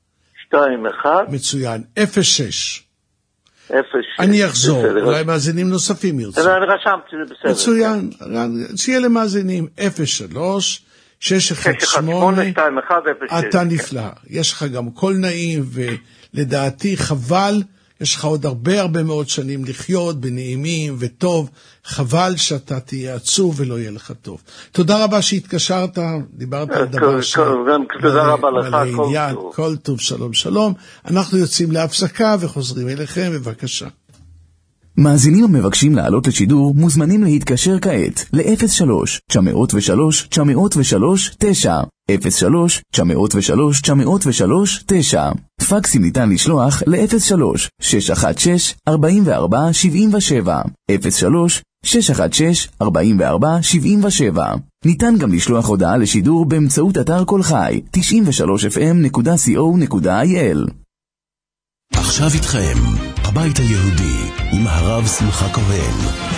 מצוין, 06 אני אחזור, אולי מאזינים נוספים ירצו.
אני רשמתי, זה בסדר.
מצוין, שיהיה למאזינים 03 618 אתה נפלא, יש לך גם קול נעים, ולדעתי חבל, יש לך עוד הרבה מאוד שנים לחיות בנעימים וטוב, חבל שאתה תהיה עצוב ולא יהיה לך טוב. תודה רבה שהתקשרת, דיברת על דבר
תודה רבה לך,
כל טוב, שלום. אנחנו יוצאים להפסקה וחוזרים אליכם, בבקשה.
מאזינים המבקשים לעלות לשידור מוזמנים להתקשר כעת ל-03-903-903-9 03-903-903-9 פקסים ניתן לשלוח ל-03-616-4477 03-616-4477 ניתן גם לשלוח הודעה לשידור באמצעות אתר כל חי 93fm.co.il.
עכשיו איתכם הבית היהודי עם הרב שמחה כהן.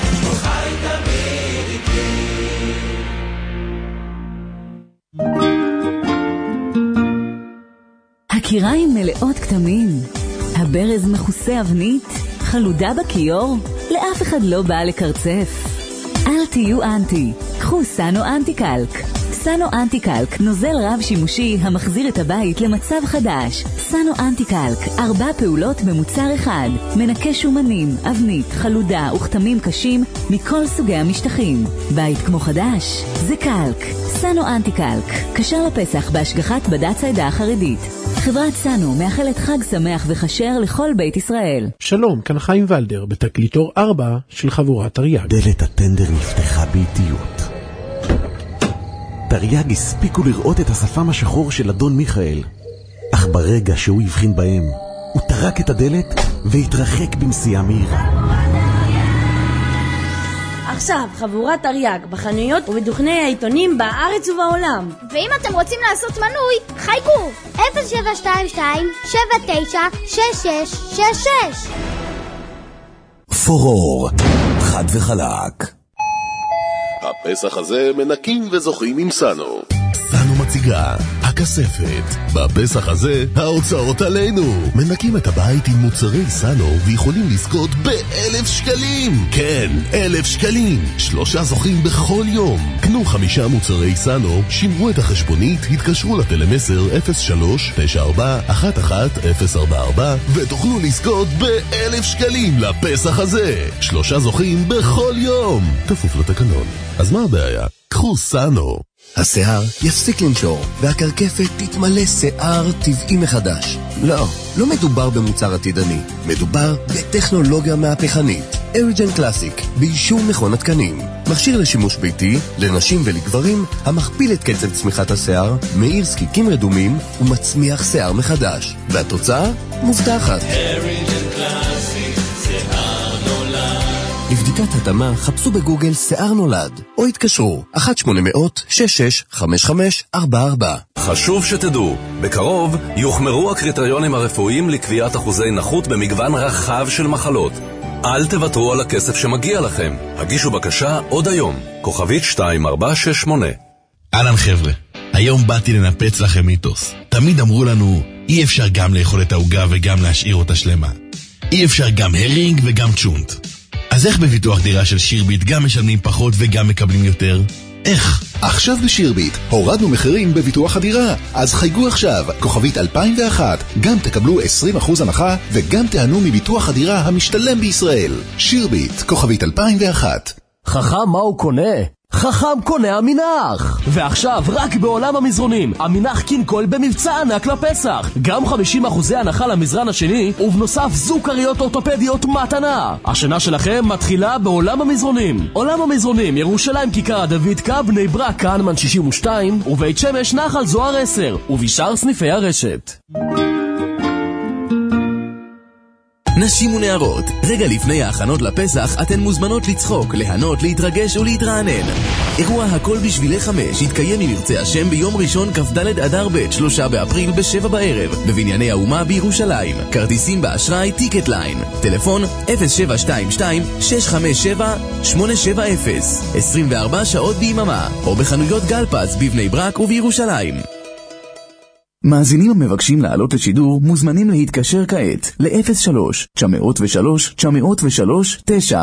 הקיריים מלאות כתמים, הברז מכוסה אבנית, חלודה בכיור, לאף אחד לא בא לקרצף. אל תהיו אנטי, קחו סנו אנטי קלק. סאנו אנטי-קלק, נוזל רב שימושי המחזיר את הבית למצב חדש. סאנו אנטי-קלק, 4 פעולות במוצר אחד. מנקה שומנים, אבנית, חלודה וכתמים קשים מכל סוגי המשטחים. בית כמו חדש, זה קלק. סאנו אנטי-קלק, קשר לפסח בהשגחת בד"ץ העדה החרדית. חברת סאנו מאחלת חג שמח וכשר לכל בית ישראל.
שלום, כאן חיים ולדר, בתקליטור 4 של חבורת תרי"ג.
דלת הטנדר נפתחה באיטיות. תרי"ג הספיקו לראות את השפם השחור של אדון מיכאל, אך ברגע שהוא הבחין בהם, הוא טרק את הדלת והתרחק במסיעה מהירה.
עכשיו, חבורת תרי"ג בחנויות ובדוכני העיתונים בארץ ובעולם.
ואם אתם רוצים לעשות מנוי, חייגו 0722-796666.
פורור, חד וחלק.
הפסח הזה מנקים וזוכים עם סאנו. סאנו מציגה הכספת. בפסח הזה ההוצאות עלינו. מנקים את הבית עם מוצרי סאנו ויכולים לזכות ב1,000 שקלים. כן, 1,000 שקלים. 3 זוכים בכל יום. קנו 5 מוצרי סאנו, שמרו את החשבונית, התקשרו לטלמסר 03-94-11-044 ותוכלו לזכות ב1,000 שקלים לפסח הזה. 3 זוכים בכל יום. כפוף לתקנון. אז מה הבעיה? קחו סאנו.
השיער יפסיק לנשור, והקרקפת תתמלא שיער טבעי מחדש. לא מדובר במוצר עתידני, מדובר בטכנולוגיה מהפכנית. אריג'ן קלאסיק, באישור מכון התקנים. מכשיר לשימוש ביתי, לנשים ולגברים, המכפיל את קצב צמיחת השיער, מאיר זקיקים רדומים ומצמיח שיער מחדש. והתוצאה מובטחת.
אריג'ן קלאסיק, שיער נולד.
לבדיקת התאמה חפשו בגוגל שיער נולד, או התקשרו 1-800-665544.
חשוב שתדעו, בקרוב יוחמרו הקריטריונים הרפואיים לקביעת אחוזי נכות במגוון רחב של מחלות. אל תוותרו על הכסף שמגיע לכם. הגישו בקשה עוד היום. כוכבית 2468.
אהלן חבר'ה, היום באתי לנפץ לכם מיתוס. תמיד אמרו לנו, אי אפשר גם לאכול את העוגה וגם להשאיר אותה שלמה. אי אפשר גם הרינג וגם צ'ונט. אז איך בביטוח דירה של שירביט גם משלמים פחות וגם מקבלים יותר? איך?
עכשיו בשירביט, הורדנו מחירים בביטוח הדירה. אז חייגו עכשיו, כוכבית 2001. גם תקבלו 20% הנחה וגם תיהנו מביטוח הדירה המשתלם בישראל. שירביט, כוכבית 2001.
חכם מה הוא קונה? חכם קונה המינח! ועכשיו רק בעולם המזרונים, המינח קינקול במבצע ענק לפסח. גם 50% הנחה למזרן השני, ובנוסף זוכריות אורתופדיות מתנה. השנה שלכם מתחילה בעולם המזרונים. עולם המזרונים, ירושלים כיכר הדוידקה, בני ברק כהנמן 62, ובית שמש נחל זוהר 10, ובשאר סניפי הרשת.
נשים ונערות, רגע לפני ההכנות לפסח אתן מוזמנות לצחוק, ליהנות, להתרגש ולהתרענן. אירוע הכל בשבילי 5 יתקיים אם ירצה השם ביום ראשון כ"ד אדר ב' 3 באפריל ב-7 בערב בבנייני האומה בירושלים. כרטיסים באשראי טיקט ליין. טלפון 0722-657-870. 24 שעות ביממה, או בחנויות גלפז בבני ברק ובירושלים.
מאזינים המבקשים לעלות לשידור מוזמנים להתקשר כעת ל-03-903-903-9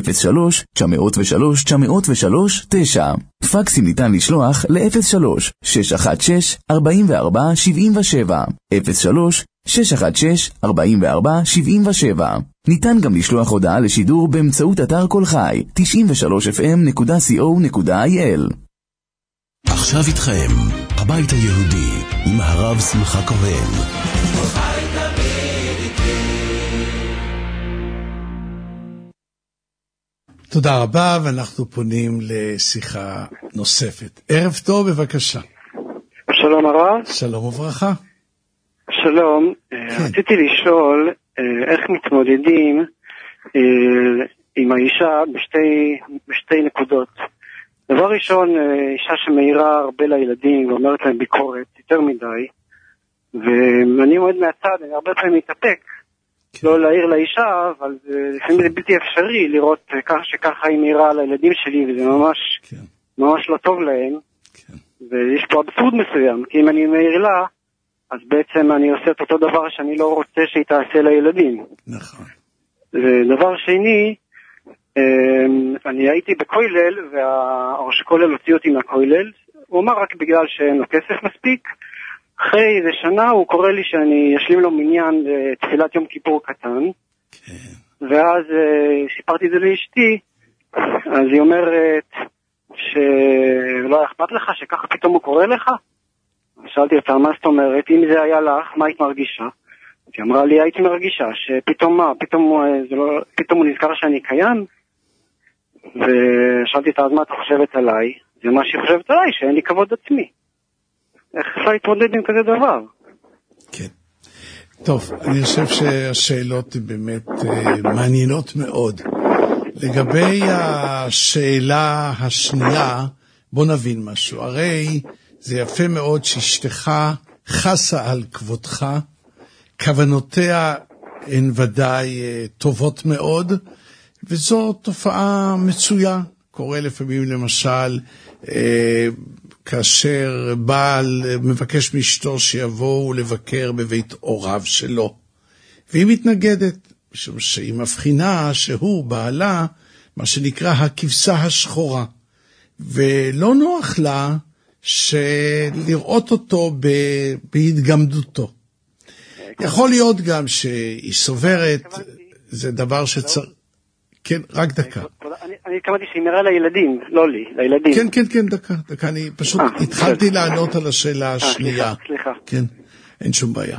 03-903-903-9. פקסים ניתן לשלוח ל-03-616-4477 03-616-4477. ניתן גם לשלוח הודעה לשידור באמצעות אתר כל חי 93fm.co.il.
עכשיו איתכם הבית היהודי עם הרב שמחה כהן.
תודה רבה, ואנחנו פונים לשיחה נוספת. ערב טוב, בבקשה.
שלום הרב.
שלום וברכה.
שלום, רציתי לשאול איך מתמודדים עם האישה בשתי נקודות. דבר ראשון, אישה שמעירה הרבה לילדים ואומרת להם ביקורת יותר מדי, ואני עומד מהצד, אני הרבה פעמים מתאפק לא להעיר לאישה, אבל לפעמים זה בלתי אפשרי לראות שככה היא מעירה לילדים שלי, וזה ממש לא טוב להם. ויש פה אבסורד מסוים, כי אם אני מעיר לה, אז בעצם אני עושה את אותו דבר שאני לא רוצה שהיא תעשה לילדים.
נכון.
ודבר שני, אני הייתי בכולל, והראש כולל הוציא אותי מהכולל, הוא אמר רק בגלל שאין לו כסף מספיק. אחרי איזה שנה הוא קורא לי שאני אשלים לו מניין לתפילת יום כיפור קטן. כן. ואז סיפרתי את זה לאשתי, אז היא אומרת שלא אכפת לך שככה פתאום הוא קורא לך? שאלתי אותה, מה זאת אומרת? אם זה היה לך, מה היית מרגישה? היא אמרה לי, הייתי מרגישה שפתאום מה? פתאום הוא נזכר שאני קיים? ושאלתי אותה, אז מה אתה חושבת עליי? זה מה שהיא חושבת עליי, שאין לי כבוד עצמי. איך אפשר להתמודד עם כזה דבר?
כן. טוב, אני חושב שהשאלות הן באמת מעניינות מאוד. לגבי השאלה השנייה, בוא נבין משהו. הרי זה יפה מאוד שאשתך חסה על כבודך, כוונותיה הן ודאי טובות מאוד, וזו תופעה מצויה. קורה לפעמים למשל, כאשר בעל מבקש מאשתו שיבואו לבקר בבית הוריו שלו, והיא מתנגדת, משום שהיא מבחינה שהוא בעלה, מה שנקרא הכבשה השחורה, ולא נוח לה לראות אותו בהתגמדותו. יכול להיות גם שהיא סוברת, זה דבר שצריך... כן, רק דקה.
אני התכוונתי שהיא נראה לילדים, לא לי, לילדים.
כן, דקה. אני פשוט התחלתי לענות על השאלה השנייה.
סליחה.
כן, אין שום בעיה.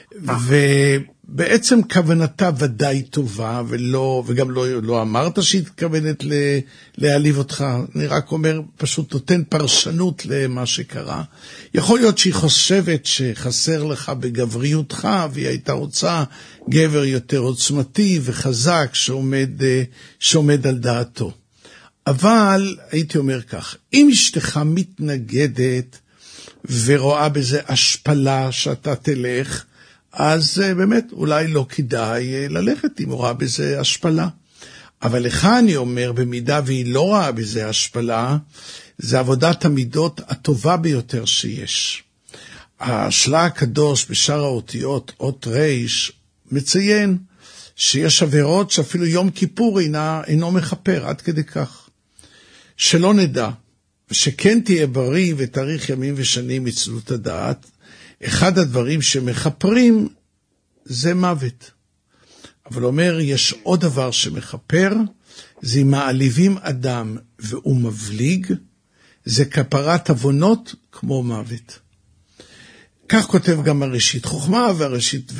ובעצם כוונתה ודאי טובה, וגם לא אמרת שהיא התכוונת להעליב אותך. אני רק אומר, פשוט נותן פרשנות למה שקרה. יכול להיות שהיא חושבת שחסר לך בגבריותך, והיא הייתה רוצה גבר יותר עוצמתי וחזק שעומד על דעתו. אבל הייתי אומר כך, אם אשתך מתנגדת ורואה בזה השפלה שאתה תלך, אז באמת אולי לא כדאי ללכת אם רואה בזה השפלה. אבל לך אני אומר, במידה והיא לא רואה בזה השפלה, זה עבודת המידות הטובה ביותר שיש. השלה הקדוש בשאר האותיות, אות ריש, מציין שיש עבירות שאפילו יום כיפור אינו מחפר, עד כדי כך. שלא נדע, ושכן תהיה בריא ותאריך ימים ושנים מצלות הדעת, אחד הדברים שמחפרים זה מוות. אבל אומר, יש עוד דבר שמחפר, זה אם מעליבים אדם והוא מבליג, זה כפרת עוונות כמו מוות. כך כותב גם הראשית חוכמה, והראשית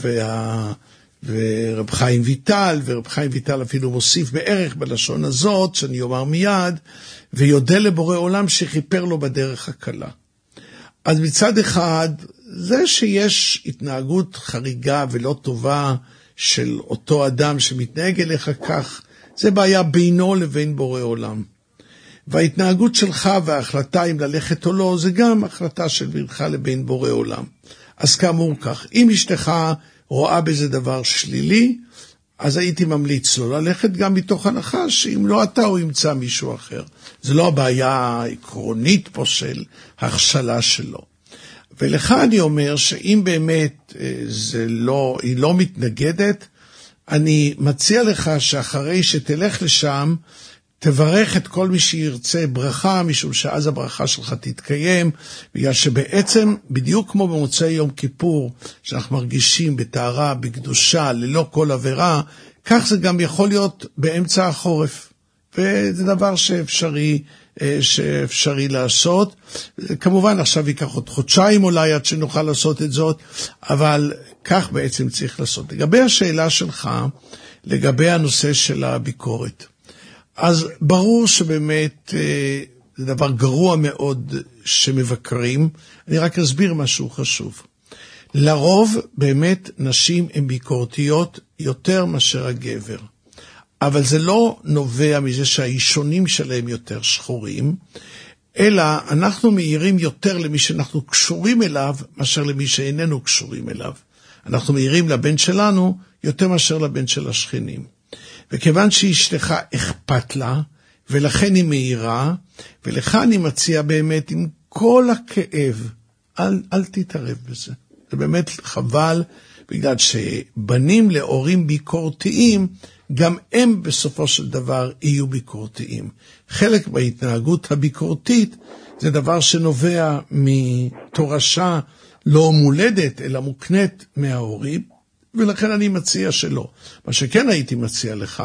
ורב חיים ויטל, ורב חיים ויטל אפילו מוסיף בערך בלשון הזאת, שאני אומר מיד, ויודע לבורא עולם שחיפר לו בדרך הקלה. אז מצד אחד, זה שיש התנהגות חריגה ולא טובה של אותו אדם שמתנהג אליך כך, זה בעיה בינו לבין בורא עולם. וההתנהגות שלך וההחלטה אם ללכת או לא, זה גם החלטה של בינך לבין בורא עולם. אז כאמור כך, אם אשתך רואה בזה דבר שלילי, אז הייתי ממליץ לו ללכת גם מתוך הנחה שאם לא אתה הוא ימצא מישהו אחר. זה לא הבעיה העקרונית פה של הכשלה שלו. ולך אני אומר שאם באמת היא לא מתנגדת, אני מציע לך שאחרי שתלך לשם, תברך את כל מי שירצה ברכה, משום שאז הברכה שלך תתקיים, בגלל שבעצם, בדיוק כמו במוצאי יום כיפור, שאנחנו מרגישים בטהרה, בקדושה, ללא כל עבירה, כך זה גם יכול להיות באמצע החורף. וזה דבר שאפשרי לעשות. כמובן עכשיו ייקח עוד חודשיים אולי עד שנוכל לעשות את זאת, אבל כך בעצם צריך לעשות. לגבי השאלה שלך, לגבי הנושא של הביקורת, אז ברור שבאמת זה דבר גרוע מאוד שמבקרים. אני רק אסביר משהו חשוב. לרוב באמת נשים הן ביקורתיות יותר מאשר הגבר. אבל זה לא נובע מזה שהאישונים שלהם יותר שחורים, אלא אנחנו מאירים יותר למי שאנחנו קשורים אליו, מאשר למי שאיננו קשורים אליו. אנחנו מאירים לבן שלנו יותר מאשר לבן של השכנים. וכיוון שאשתך אכפת לה, ולכן היא מאירה, ולך אני מציע באמת עם כל הכאב, אל תתערב בזה. זה באמת חבל, בגלל שבנים להורים ביקורתיים, גם הם בסופו של דבר יהיו ביקורתיים. חלק בהתנהגות הביקורתית זה דבר שנובע מתורשה לא מולדת, אלא מוקנית מההורים, ולכן אני מציע שלא. מה שכן הייתי מציע לך,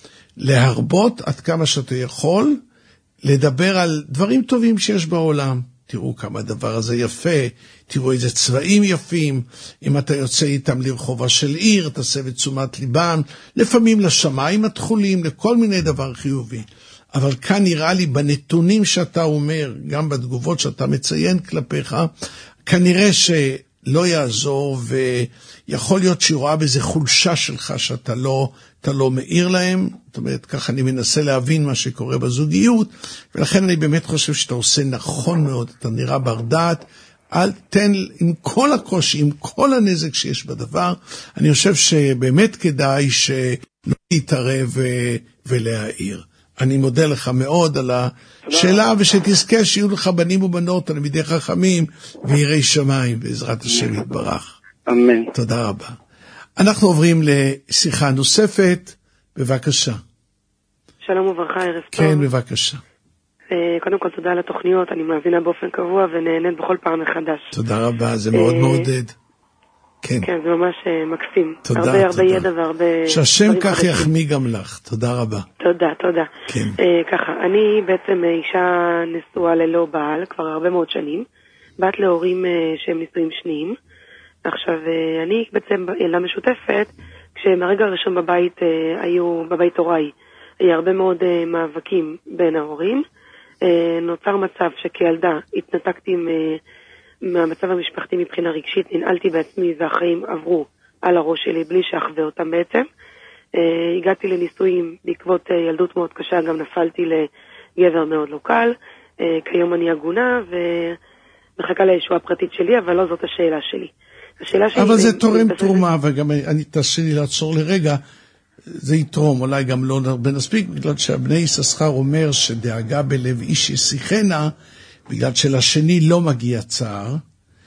להרבות עד כמה שאתה יכול, לדבר על דברים טובים שיש בעולם. תראו כמה הדבר הזה יפה, תראו איזה צבעים יפים, אם אתה יוצא איתם לרחובה של עיר, תעשה בתשומת ליבם, לפעמים לשמיים התחולים, לכל מיני דבר חיובי. אבל כאן נראה לי בנתונים שאתה אומר, גם בתגובות שאתה מציין כלפיך, כנראה שלא יעזור, ויכול להיות שהיא רואה בזה חולשה שלך שאתה לא מאיר להם. זאת אומרת, ככה אני מנסה להבין מה שקורה בזוגיות, ולכן אני באמת חושב שאתה עושה נכון מאוד, אתה נראה בר דעת, אל תן, עם כל הקושי, עם כל הנזק שיש בדבר, אני חושב שבאמת כדאי שלא להתערב ולהעיר. אני מודה לך מאוד על השאלה, ושתזכה שיהיו לך בנים ובנות, תלמידי חכמים ויראי שמיים, בעזרת השם יתברך.
אמן.
תודה רבה. אנחנו עוברים לשיחה נוספת, בבקשה.
שלום וברכה, ערב טוב.
כן, בבקשה.
קודם כל תודה על התוכניות, אני מאזינה באופן קבוע ונהנית בכל פעם מחדש.
תודה רבה, זה מאוד מעודד. כן.
כן, זה ממש מקסים.
תודה,
הרבה ידע והרבה...
שהשם כך יחמיא גם לך, תודה רבה.
תודה.
כן.
ככה, אני בעצם אישה נשואה ללא בעל, כבר הרבה מאוד שנים, בת להורים שהם נישואים שניים. עכשיו, אני בעצם ילדה משותפת, כשמהרגע הראשון בבית הוריי, היה הרבה מאוד מאבקים בין ההורים. נוצר מצב שכילדה התנתקתי מהמצב המשפחתי מבחינה רגשית, ננעלתי בעצמי והחיים עברו על הראש שלי בלי שאחווה אותם בעצם. הגעתי לנישואים בעקבות ילדות מאוד קשה, גם נפלתי לגבר מאוד לא קל. כיום אני עגונה ומחכה לישועה פרטית שלי, אבל לא זאת השאלה שלי.
אבל זה תורם תרומה, וגם אני תעשי לי לעצור לרגע, זה יתרום, אולי גם לא הרבה נספיק, בגלל שהבני יששכר אומר שדאגה בלב איש ישיחנה, בגלל שלשני לא מגיע צער,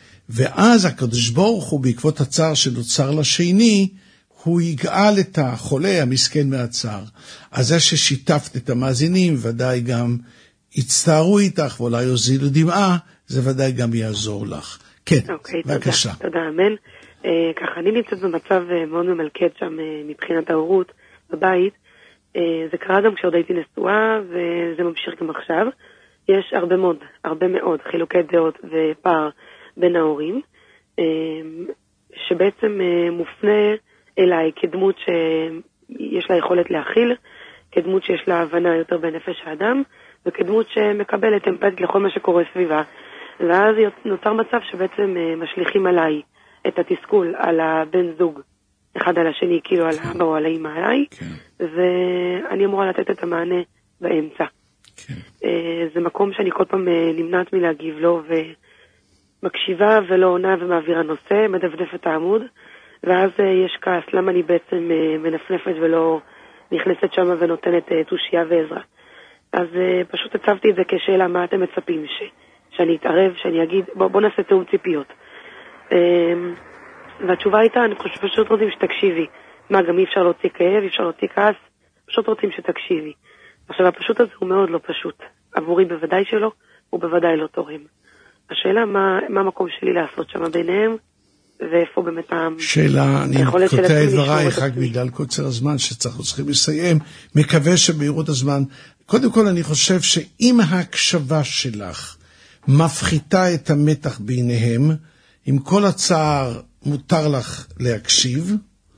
ואז הקדוש ברוך הוא בעקבות הצער שנוצר לשני, הוא יגאל את החולה המסכן מהצער. אז זה ששיתפת את המאזינים, ודאי גם יצטערו איתך, ואולי יוזילו דמעה, זה ודאי גם יעזור לך. כן, בבקשה.
תודה, אמן. ככה, אני נמצאת במצב מאוד ממלכד שם מבחינת ההורות בבית. זה קרה גם כשעוד הייתי נשואה, וזה ממשיך גם עכשיו. יש הרבה מאוד חילוקי דעות ופער בין ההורים, שבעצם מופנה אליי כדמות שיש לה יכולת להכיל, כדמות שיש לה הבנה יותר בנפש האדם, וכדמות שמקבלת אמפתית לכל מה שקורה סביבה. ואז נוצר מצב שבעצם משליכים עליי את התסכול על הבן זוג, אחד על השני, כאילו על האבא או על האמא עליי, ואני אמורה לתת את המענה באמצע. זה מקום שאני כל פעם נמנעת מלהגיב לו, ומקשיבה ולא עונה ומעבירה נושא, מדפדפת העמוד, ואז יש כעס למה אני בעצם מנפנפת ולא נכנסת שם ונותנת תושייה ועזרה. אז פשוט הצבתי את זה כשאלה, מה אתם מצפים? שאני אתערב, שאני אגיד, בוא נעשה תאום ציפיות. והתשובה הייתה, אני פשוט רוצים שתקשיבי. מה, גם אי אפשר להוציא כאב, אי אפשר להוציא כעס, פשוט רוצים שתקשיבי. עכשיו, הפשוט הזה הוא מאוד לא פשוט. עבורי בוודאי שלא, הוא בוודאי לא תורם. השאלה, מה המקום שלי לעשות שם ביניהם, ואיפה באמת
שאלה, אני קוטע את דברייך רק בגלל קוצר הזמן שצריכים לסיים, מקווה שבהירות הזמן. קודם כל, אני חושב שאם ההקשבה שלך מפחיתה את המתח ביניהם, עם כל הצער מותר לך להקשיב,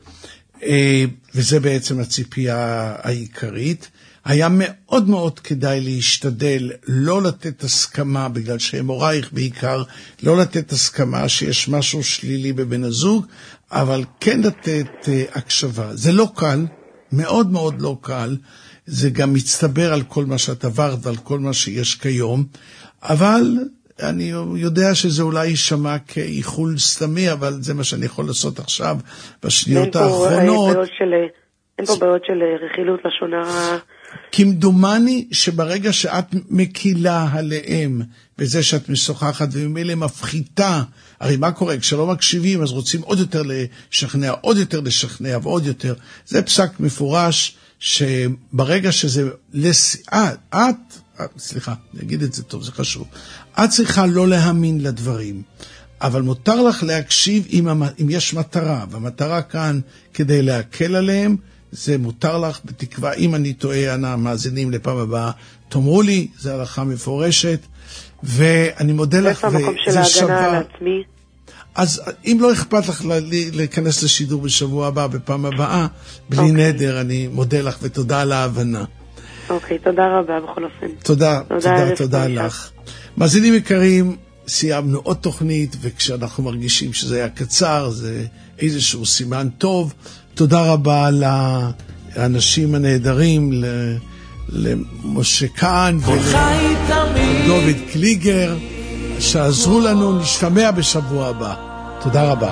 וזה בעצם הציפייה העיקרית. היה מאוד מאוד כדאי להשתדל לא לתת הסכמה, בגלל שהם הורייך בעיקר, לא לתת הסכמה שיש משהו שלילי בבן הזוג, אבל כן לתת הקשבה. זה לא קל, מאוד מאוד לא קל, זה גם מצטבר על כל מה שאת עברת ועל כל מה שיש כיום, אבל אני יודע שזה אולי יישמע כאיחול סתמי, אבל זה מה שאני יכול לעשות עכשיו בשניות האחרונות.
אין פה בעיות של רכילות לשון הרע.
כמדומני שברגע שאת מקילה עליהם בזה שאת משוחחת וממילא מפחיתה, הרי מה קורה? כשלא מקשיבים אז רוצים עוד יותר לשכנע, עוד יותר לשכנע ועוד יותר. זה פסק מפורש שברגע שזה את סליחה, נגיד את זה טוב, זה חשוב. את צריכה לא להאמין לדברים, אבל מותר לך להקשיב אם יש מטרה, והמטרה כאן כדי להקל עליהם, זה מותר לך, בתקווה, אם אני טועה, אנא מאזינים לפעם הבאה, תאמרו לי, זה הלכה מפורשת, ואני מודה לך,
המקום של ההגנה על עצמי.
אז אם לא אכפת לך להיכנס לשידור בשבוע הבא, בפעם הבאה, בלי נדר, אני מודה לך ותודה על ההבנה.
אוקיי, תודה רבה בכל אופן.
תודה לך. מאזינים יקרים, סיימנו עוד תוכנית, וכשאנחנו מרגישים שזה היה קצר, זה איזשהו סימן טוב. תודה רבה לאנשים הנהדרים, למשה קאן ולדוד קליגר, שעזרו לנו. נשתמע בשבוע הבא. תודה רבה.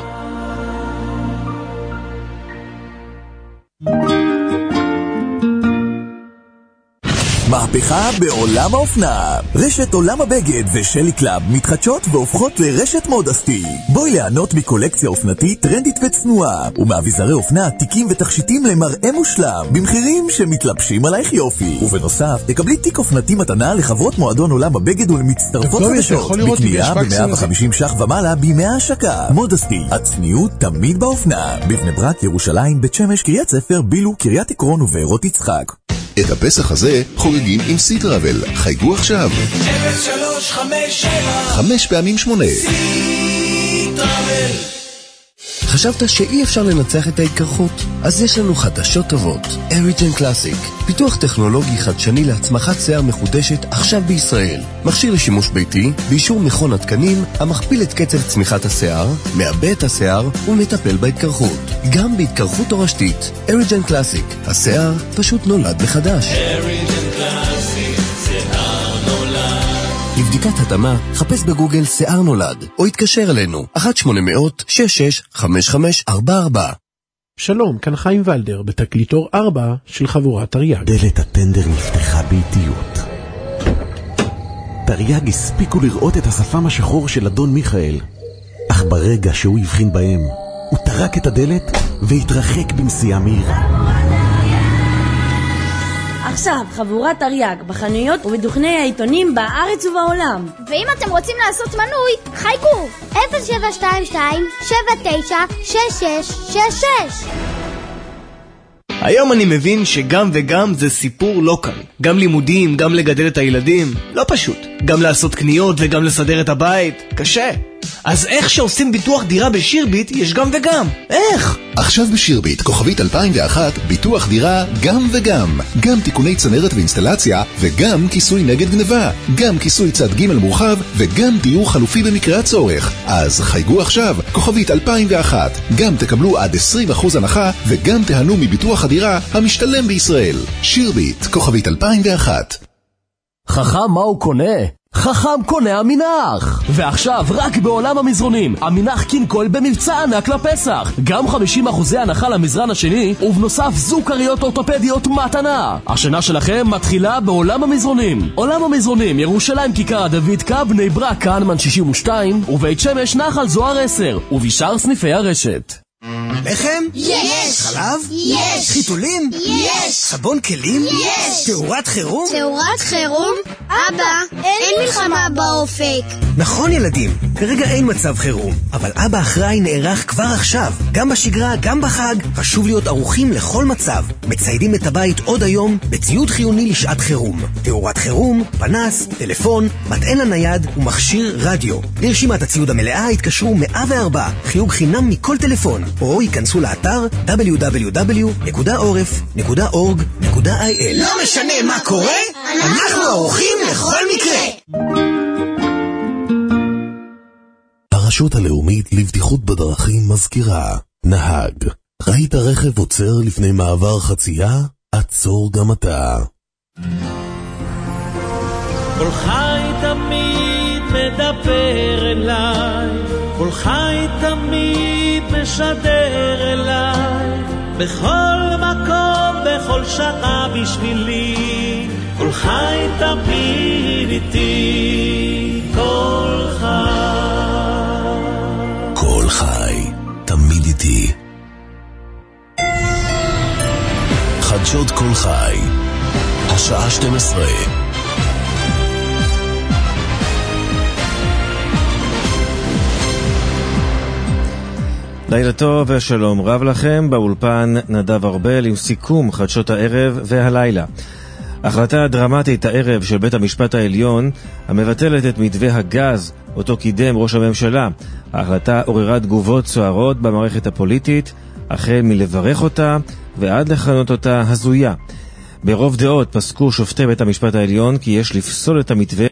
מהפכה בעולם האופנה. רשת עולם הבגד ושלי קלאב מתחדשות והופכות לרשת מודסטי. בואי ליהנות מקולקציה אופנתית טרנדית וצנועה, ומאביזרי אופנה עתיקים ותכשיטים למראה מושלם, במחירים שמתלבשים עלייך יופי. ובנוסף, תקבלי תיק אופנתי מתנה לחברות מועדון עולם הבגד ולמצטרפות חדשות. בקנייה ב-150 ש"ח ומעלה בימי ההשקה. מודסטי, הצניעות תמיד באופנה. בבני ברק, ירושלים, בית שמש, קריית ספר, בילו, קריית עקרון ובארות יצחק.
את הפסח הזה חוגגים עם סי טראבל. חייגו עכשיו
0357
5 פעמים 8.
סי טראבל.
חשבת שאי אפשר לנצח את ההתקרחות? אז יש לנו חדשות טובות. אריג'ן קלאסיק, פיתוח טכנולוגי חדשני להצמחת שיער מחודשת עכשיו בישראל. מכשיר לשימוש ביתי, באישור מכון התקנים, המכפיל את קצב צמיחת השיער, מעבה את השיער ומטפל בהתקרחות. גם בהתקרחות תורשתית. אריג'ן קלאסיק, השיער פשוט נולד מחדש.
אריג'ן קלאסיק, שיער נולד.
לבדיקת התאמה, חפש בגוגל שיער נולד, או התקשר אלינו, 1-800-665544.
שלום, כאן חיים ולדר, בתקליטור 4 של חבורת תרי"ג.
דלת הטנדר נפתחה באיטיות. תרי"ג הספיקו לראות את השפם השחור של אדון מיכאל, אך ברגע שהוא הבחין בהם, הוא טרק את הדלת והתרחק במסיעה מהירה.
עכשיו חבורת תרי"ג בחנויות ובדוכני העיתונים בארץ ובעולם.
ואם אתם רוצים לעשות מנוי, חייגו 0722-796666.
היום אני מבין שגם וגם זה סיפור לא קל. גם לימודים, גם לגדל את הילדים, לא פשוט. גם לעשות קניות וגם לסדר את הבית, קשה. אז איך שעושים ביטוח דירה בשירביט יש גם וגם? איך?
עכשיו בשירביט, כוכבית 2001, ביטוח דירה גם וגם. גם תיקוני צנרת ואינסטלציה, וגם כיסוי נגד גניבה. גם כיסוי צד ג' מורחב, וגם דיור חלופי במקרה הצורך. אז חייגו עכשיו, כוכבית 2001. גם תקבלו עד 20% הנחה, וגם תהנו מביטוח הדירה המשתלם בישראל. שירביט, כוכבית 2001.
חכם מה הוא קונה? חכם קונה המינח. ועכשיו רק בעולם המזרונים, המינח קינקול במבצע ענק לפסח. גם 50% הנחה למזרן השני, ובנוסף זוכריות אורתופדיות מתנה. השנה שלכם מתחילה בעולם המזרונים. עולם המזרונים, ירושלים כיכר הדוידקה, בני ברק כהנמן 62, ובית שמש נחל זוהר 10, ובשאר סניפי הרשת.
לחם?
יש!
חלב?
יש!
חיתולים?
יש!
סבון כלים?
יש!
תאורת חירום?
תאורת חירום? אבא, אין מלחמה באופק.
נכון ילדים, כרגע אין מצב חירום, אבל אבא אחראי נערך כבר עכשיו. גם בשגרה, גם בחג, חשוב להיות ערוכים לכל מצב. מציידים את הבית עוד היום בציוד חיוני לשעת חירום. תאורת חירום, פנס, טלפון, מטען הנייד ומכשיר רדיו. לרשימת הציוד המלאה התקשרו 104, חיוג חינם מכל טלפון, או ייכנסו לאתר www.orf.org.il.
לא משנה מה קורה, אנחנו ערוכים לכל מקרה.
הרשות הלאומית לבטיחות בדרכים מזכירה: נהג, ראית רכב עוצר לפני מעבר חצייה? עצור גם אתה.
כל חי תמיד מדבר אליי, כל חי תמיד משדר אליי, בכל מקום, בכל שעה בשבילי, כל חי תמיד איתי, כל חי.
כל חי תמיד איתי. חדשות כל חי, השעה 12.
לילה טוב ושלום רב לכם, באולפן נדב ארבל עם סיכום חדשות הערב והלילה. החלטה דרמטית הערב של בית המשפט העליון המבטלת את מתווה הגז אותו קידם ראש הממשלה. ההחלטה עוררה תגובות סוערות במערכת הפוליטית, החל מלברך אותה ועד לכנות אותה הזויה. ברוב דעות פסקו שופטי בית המשפט העליון כי יש לפסול את המתווה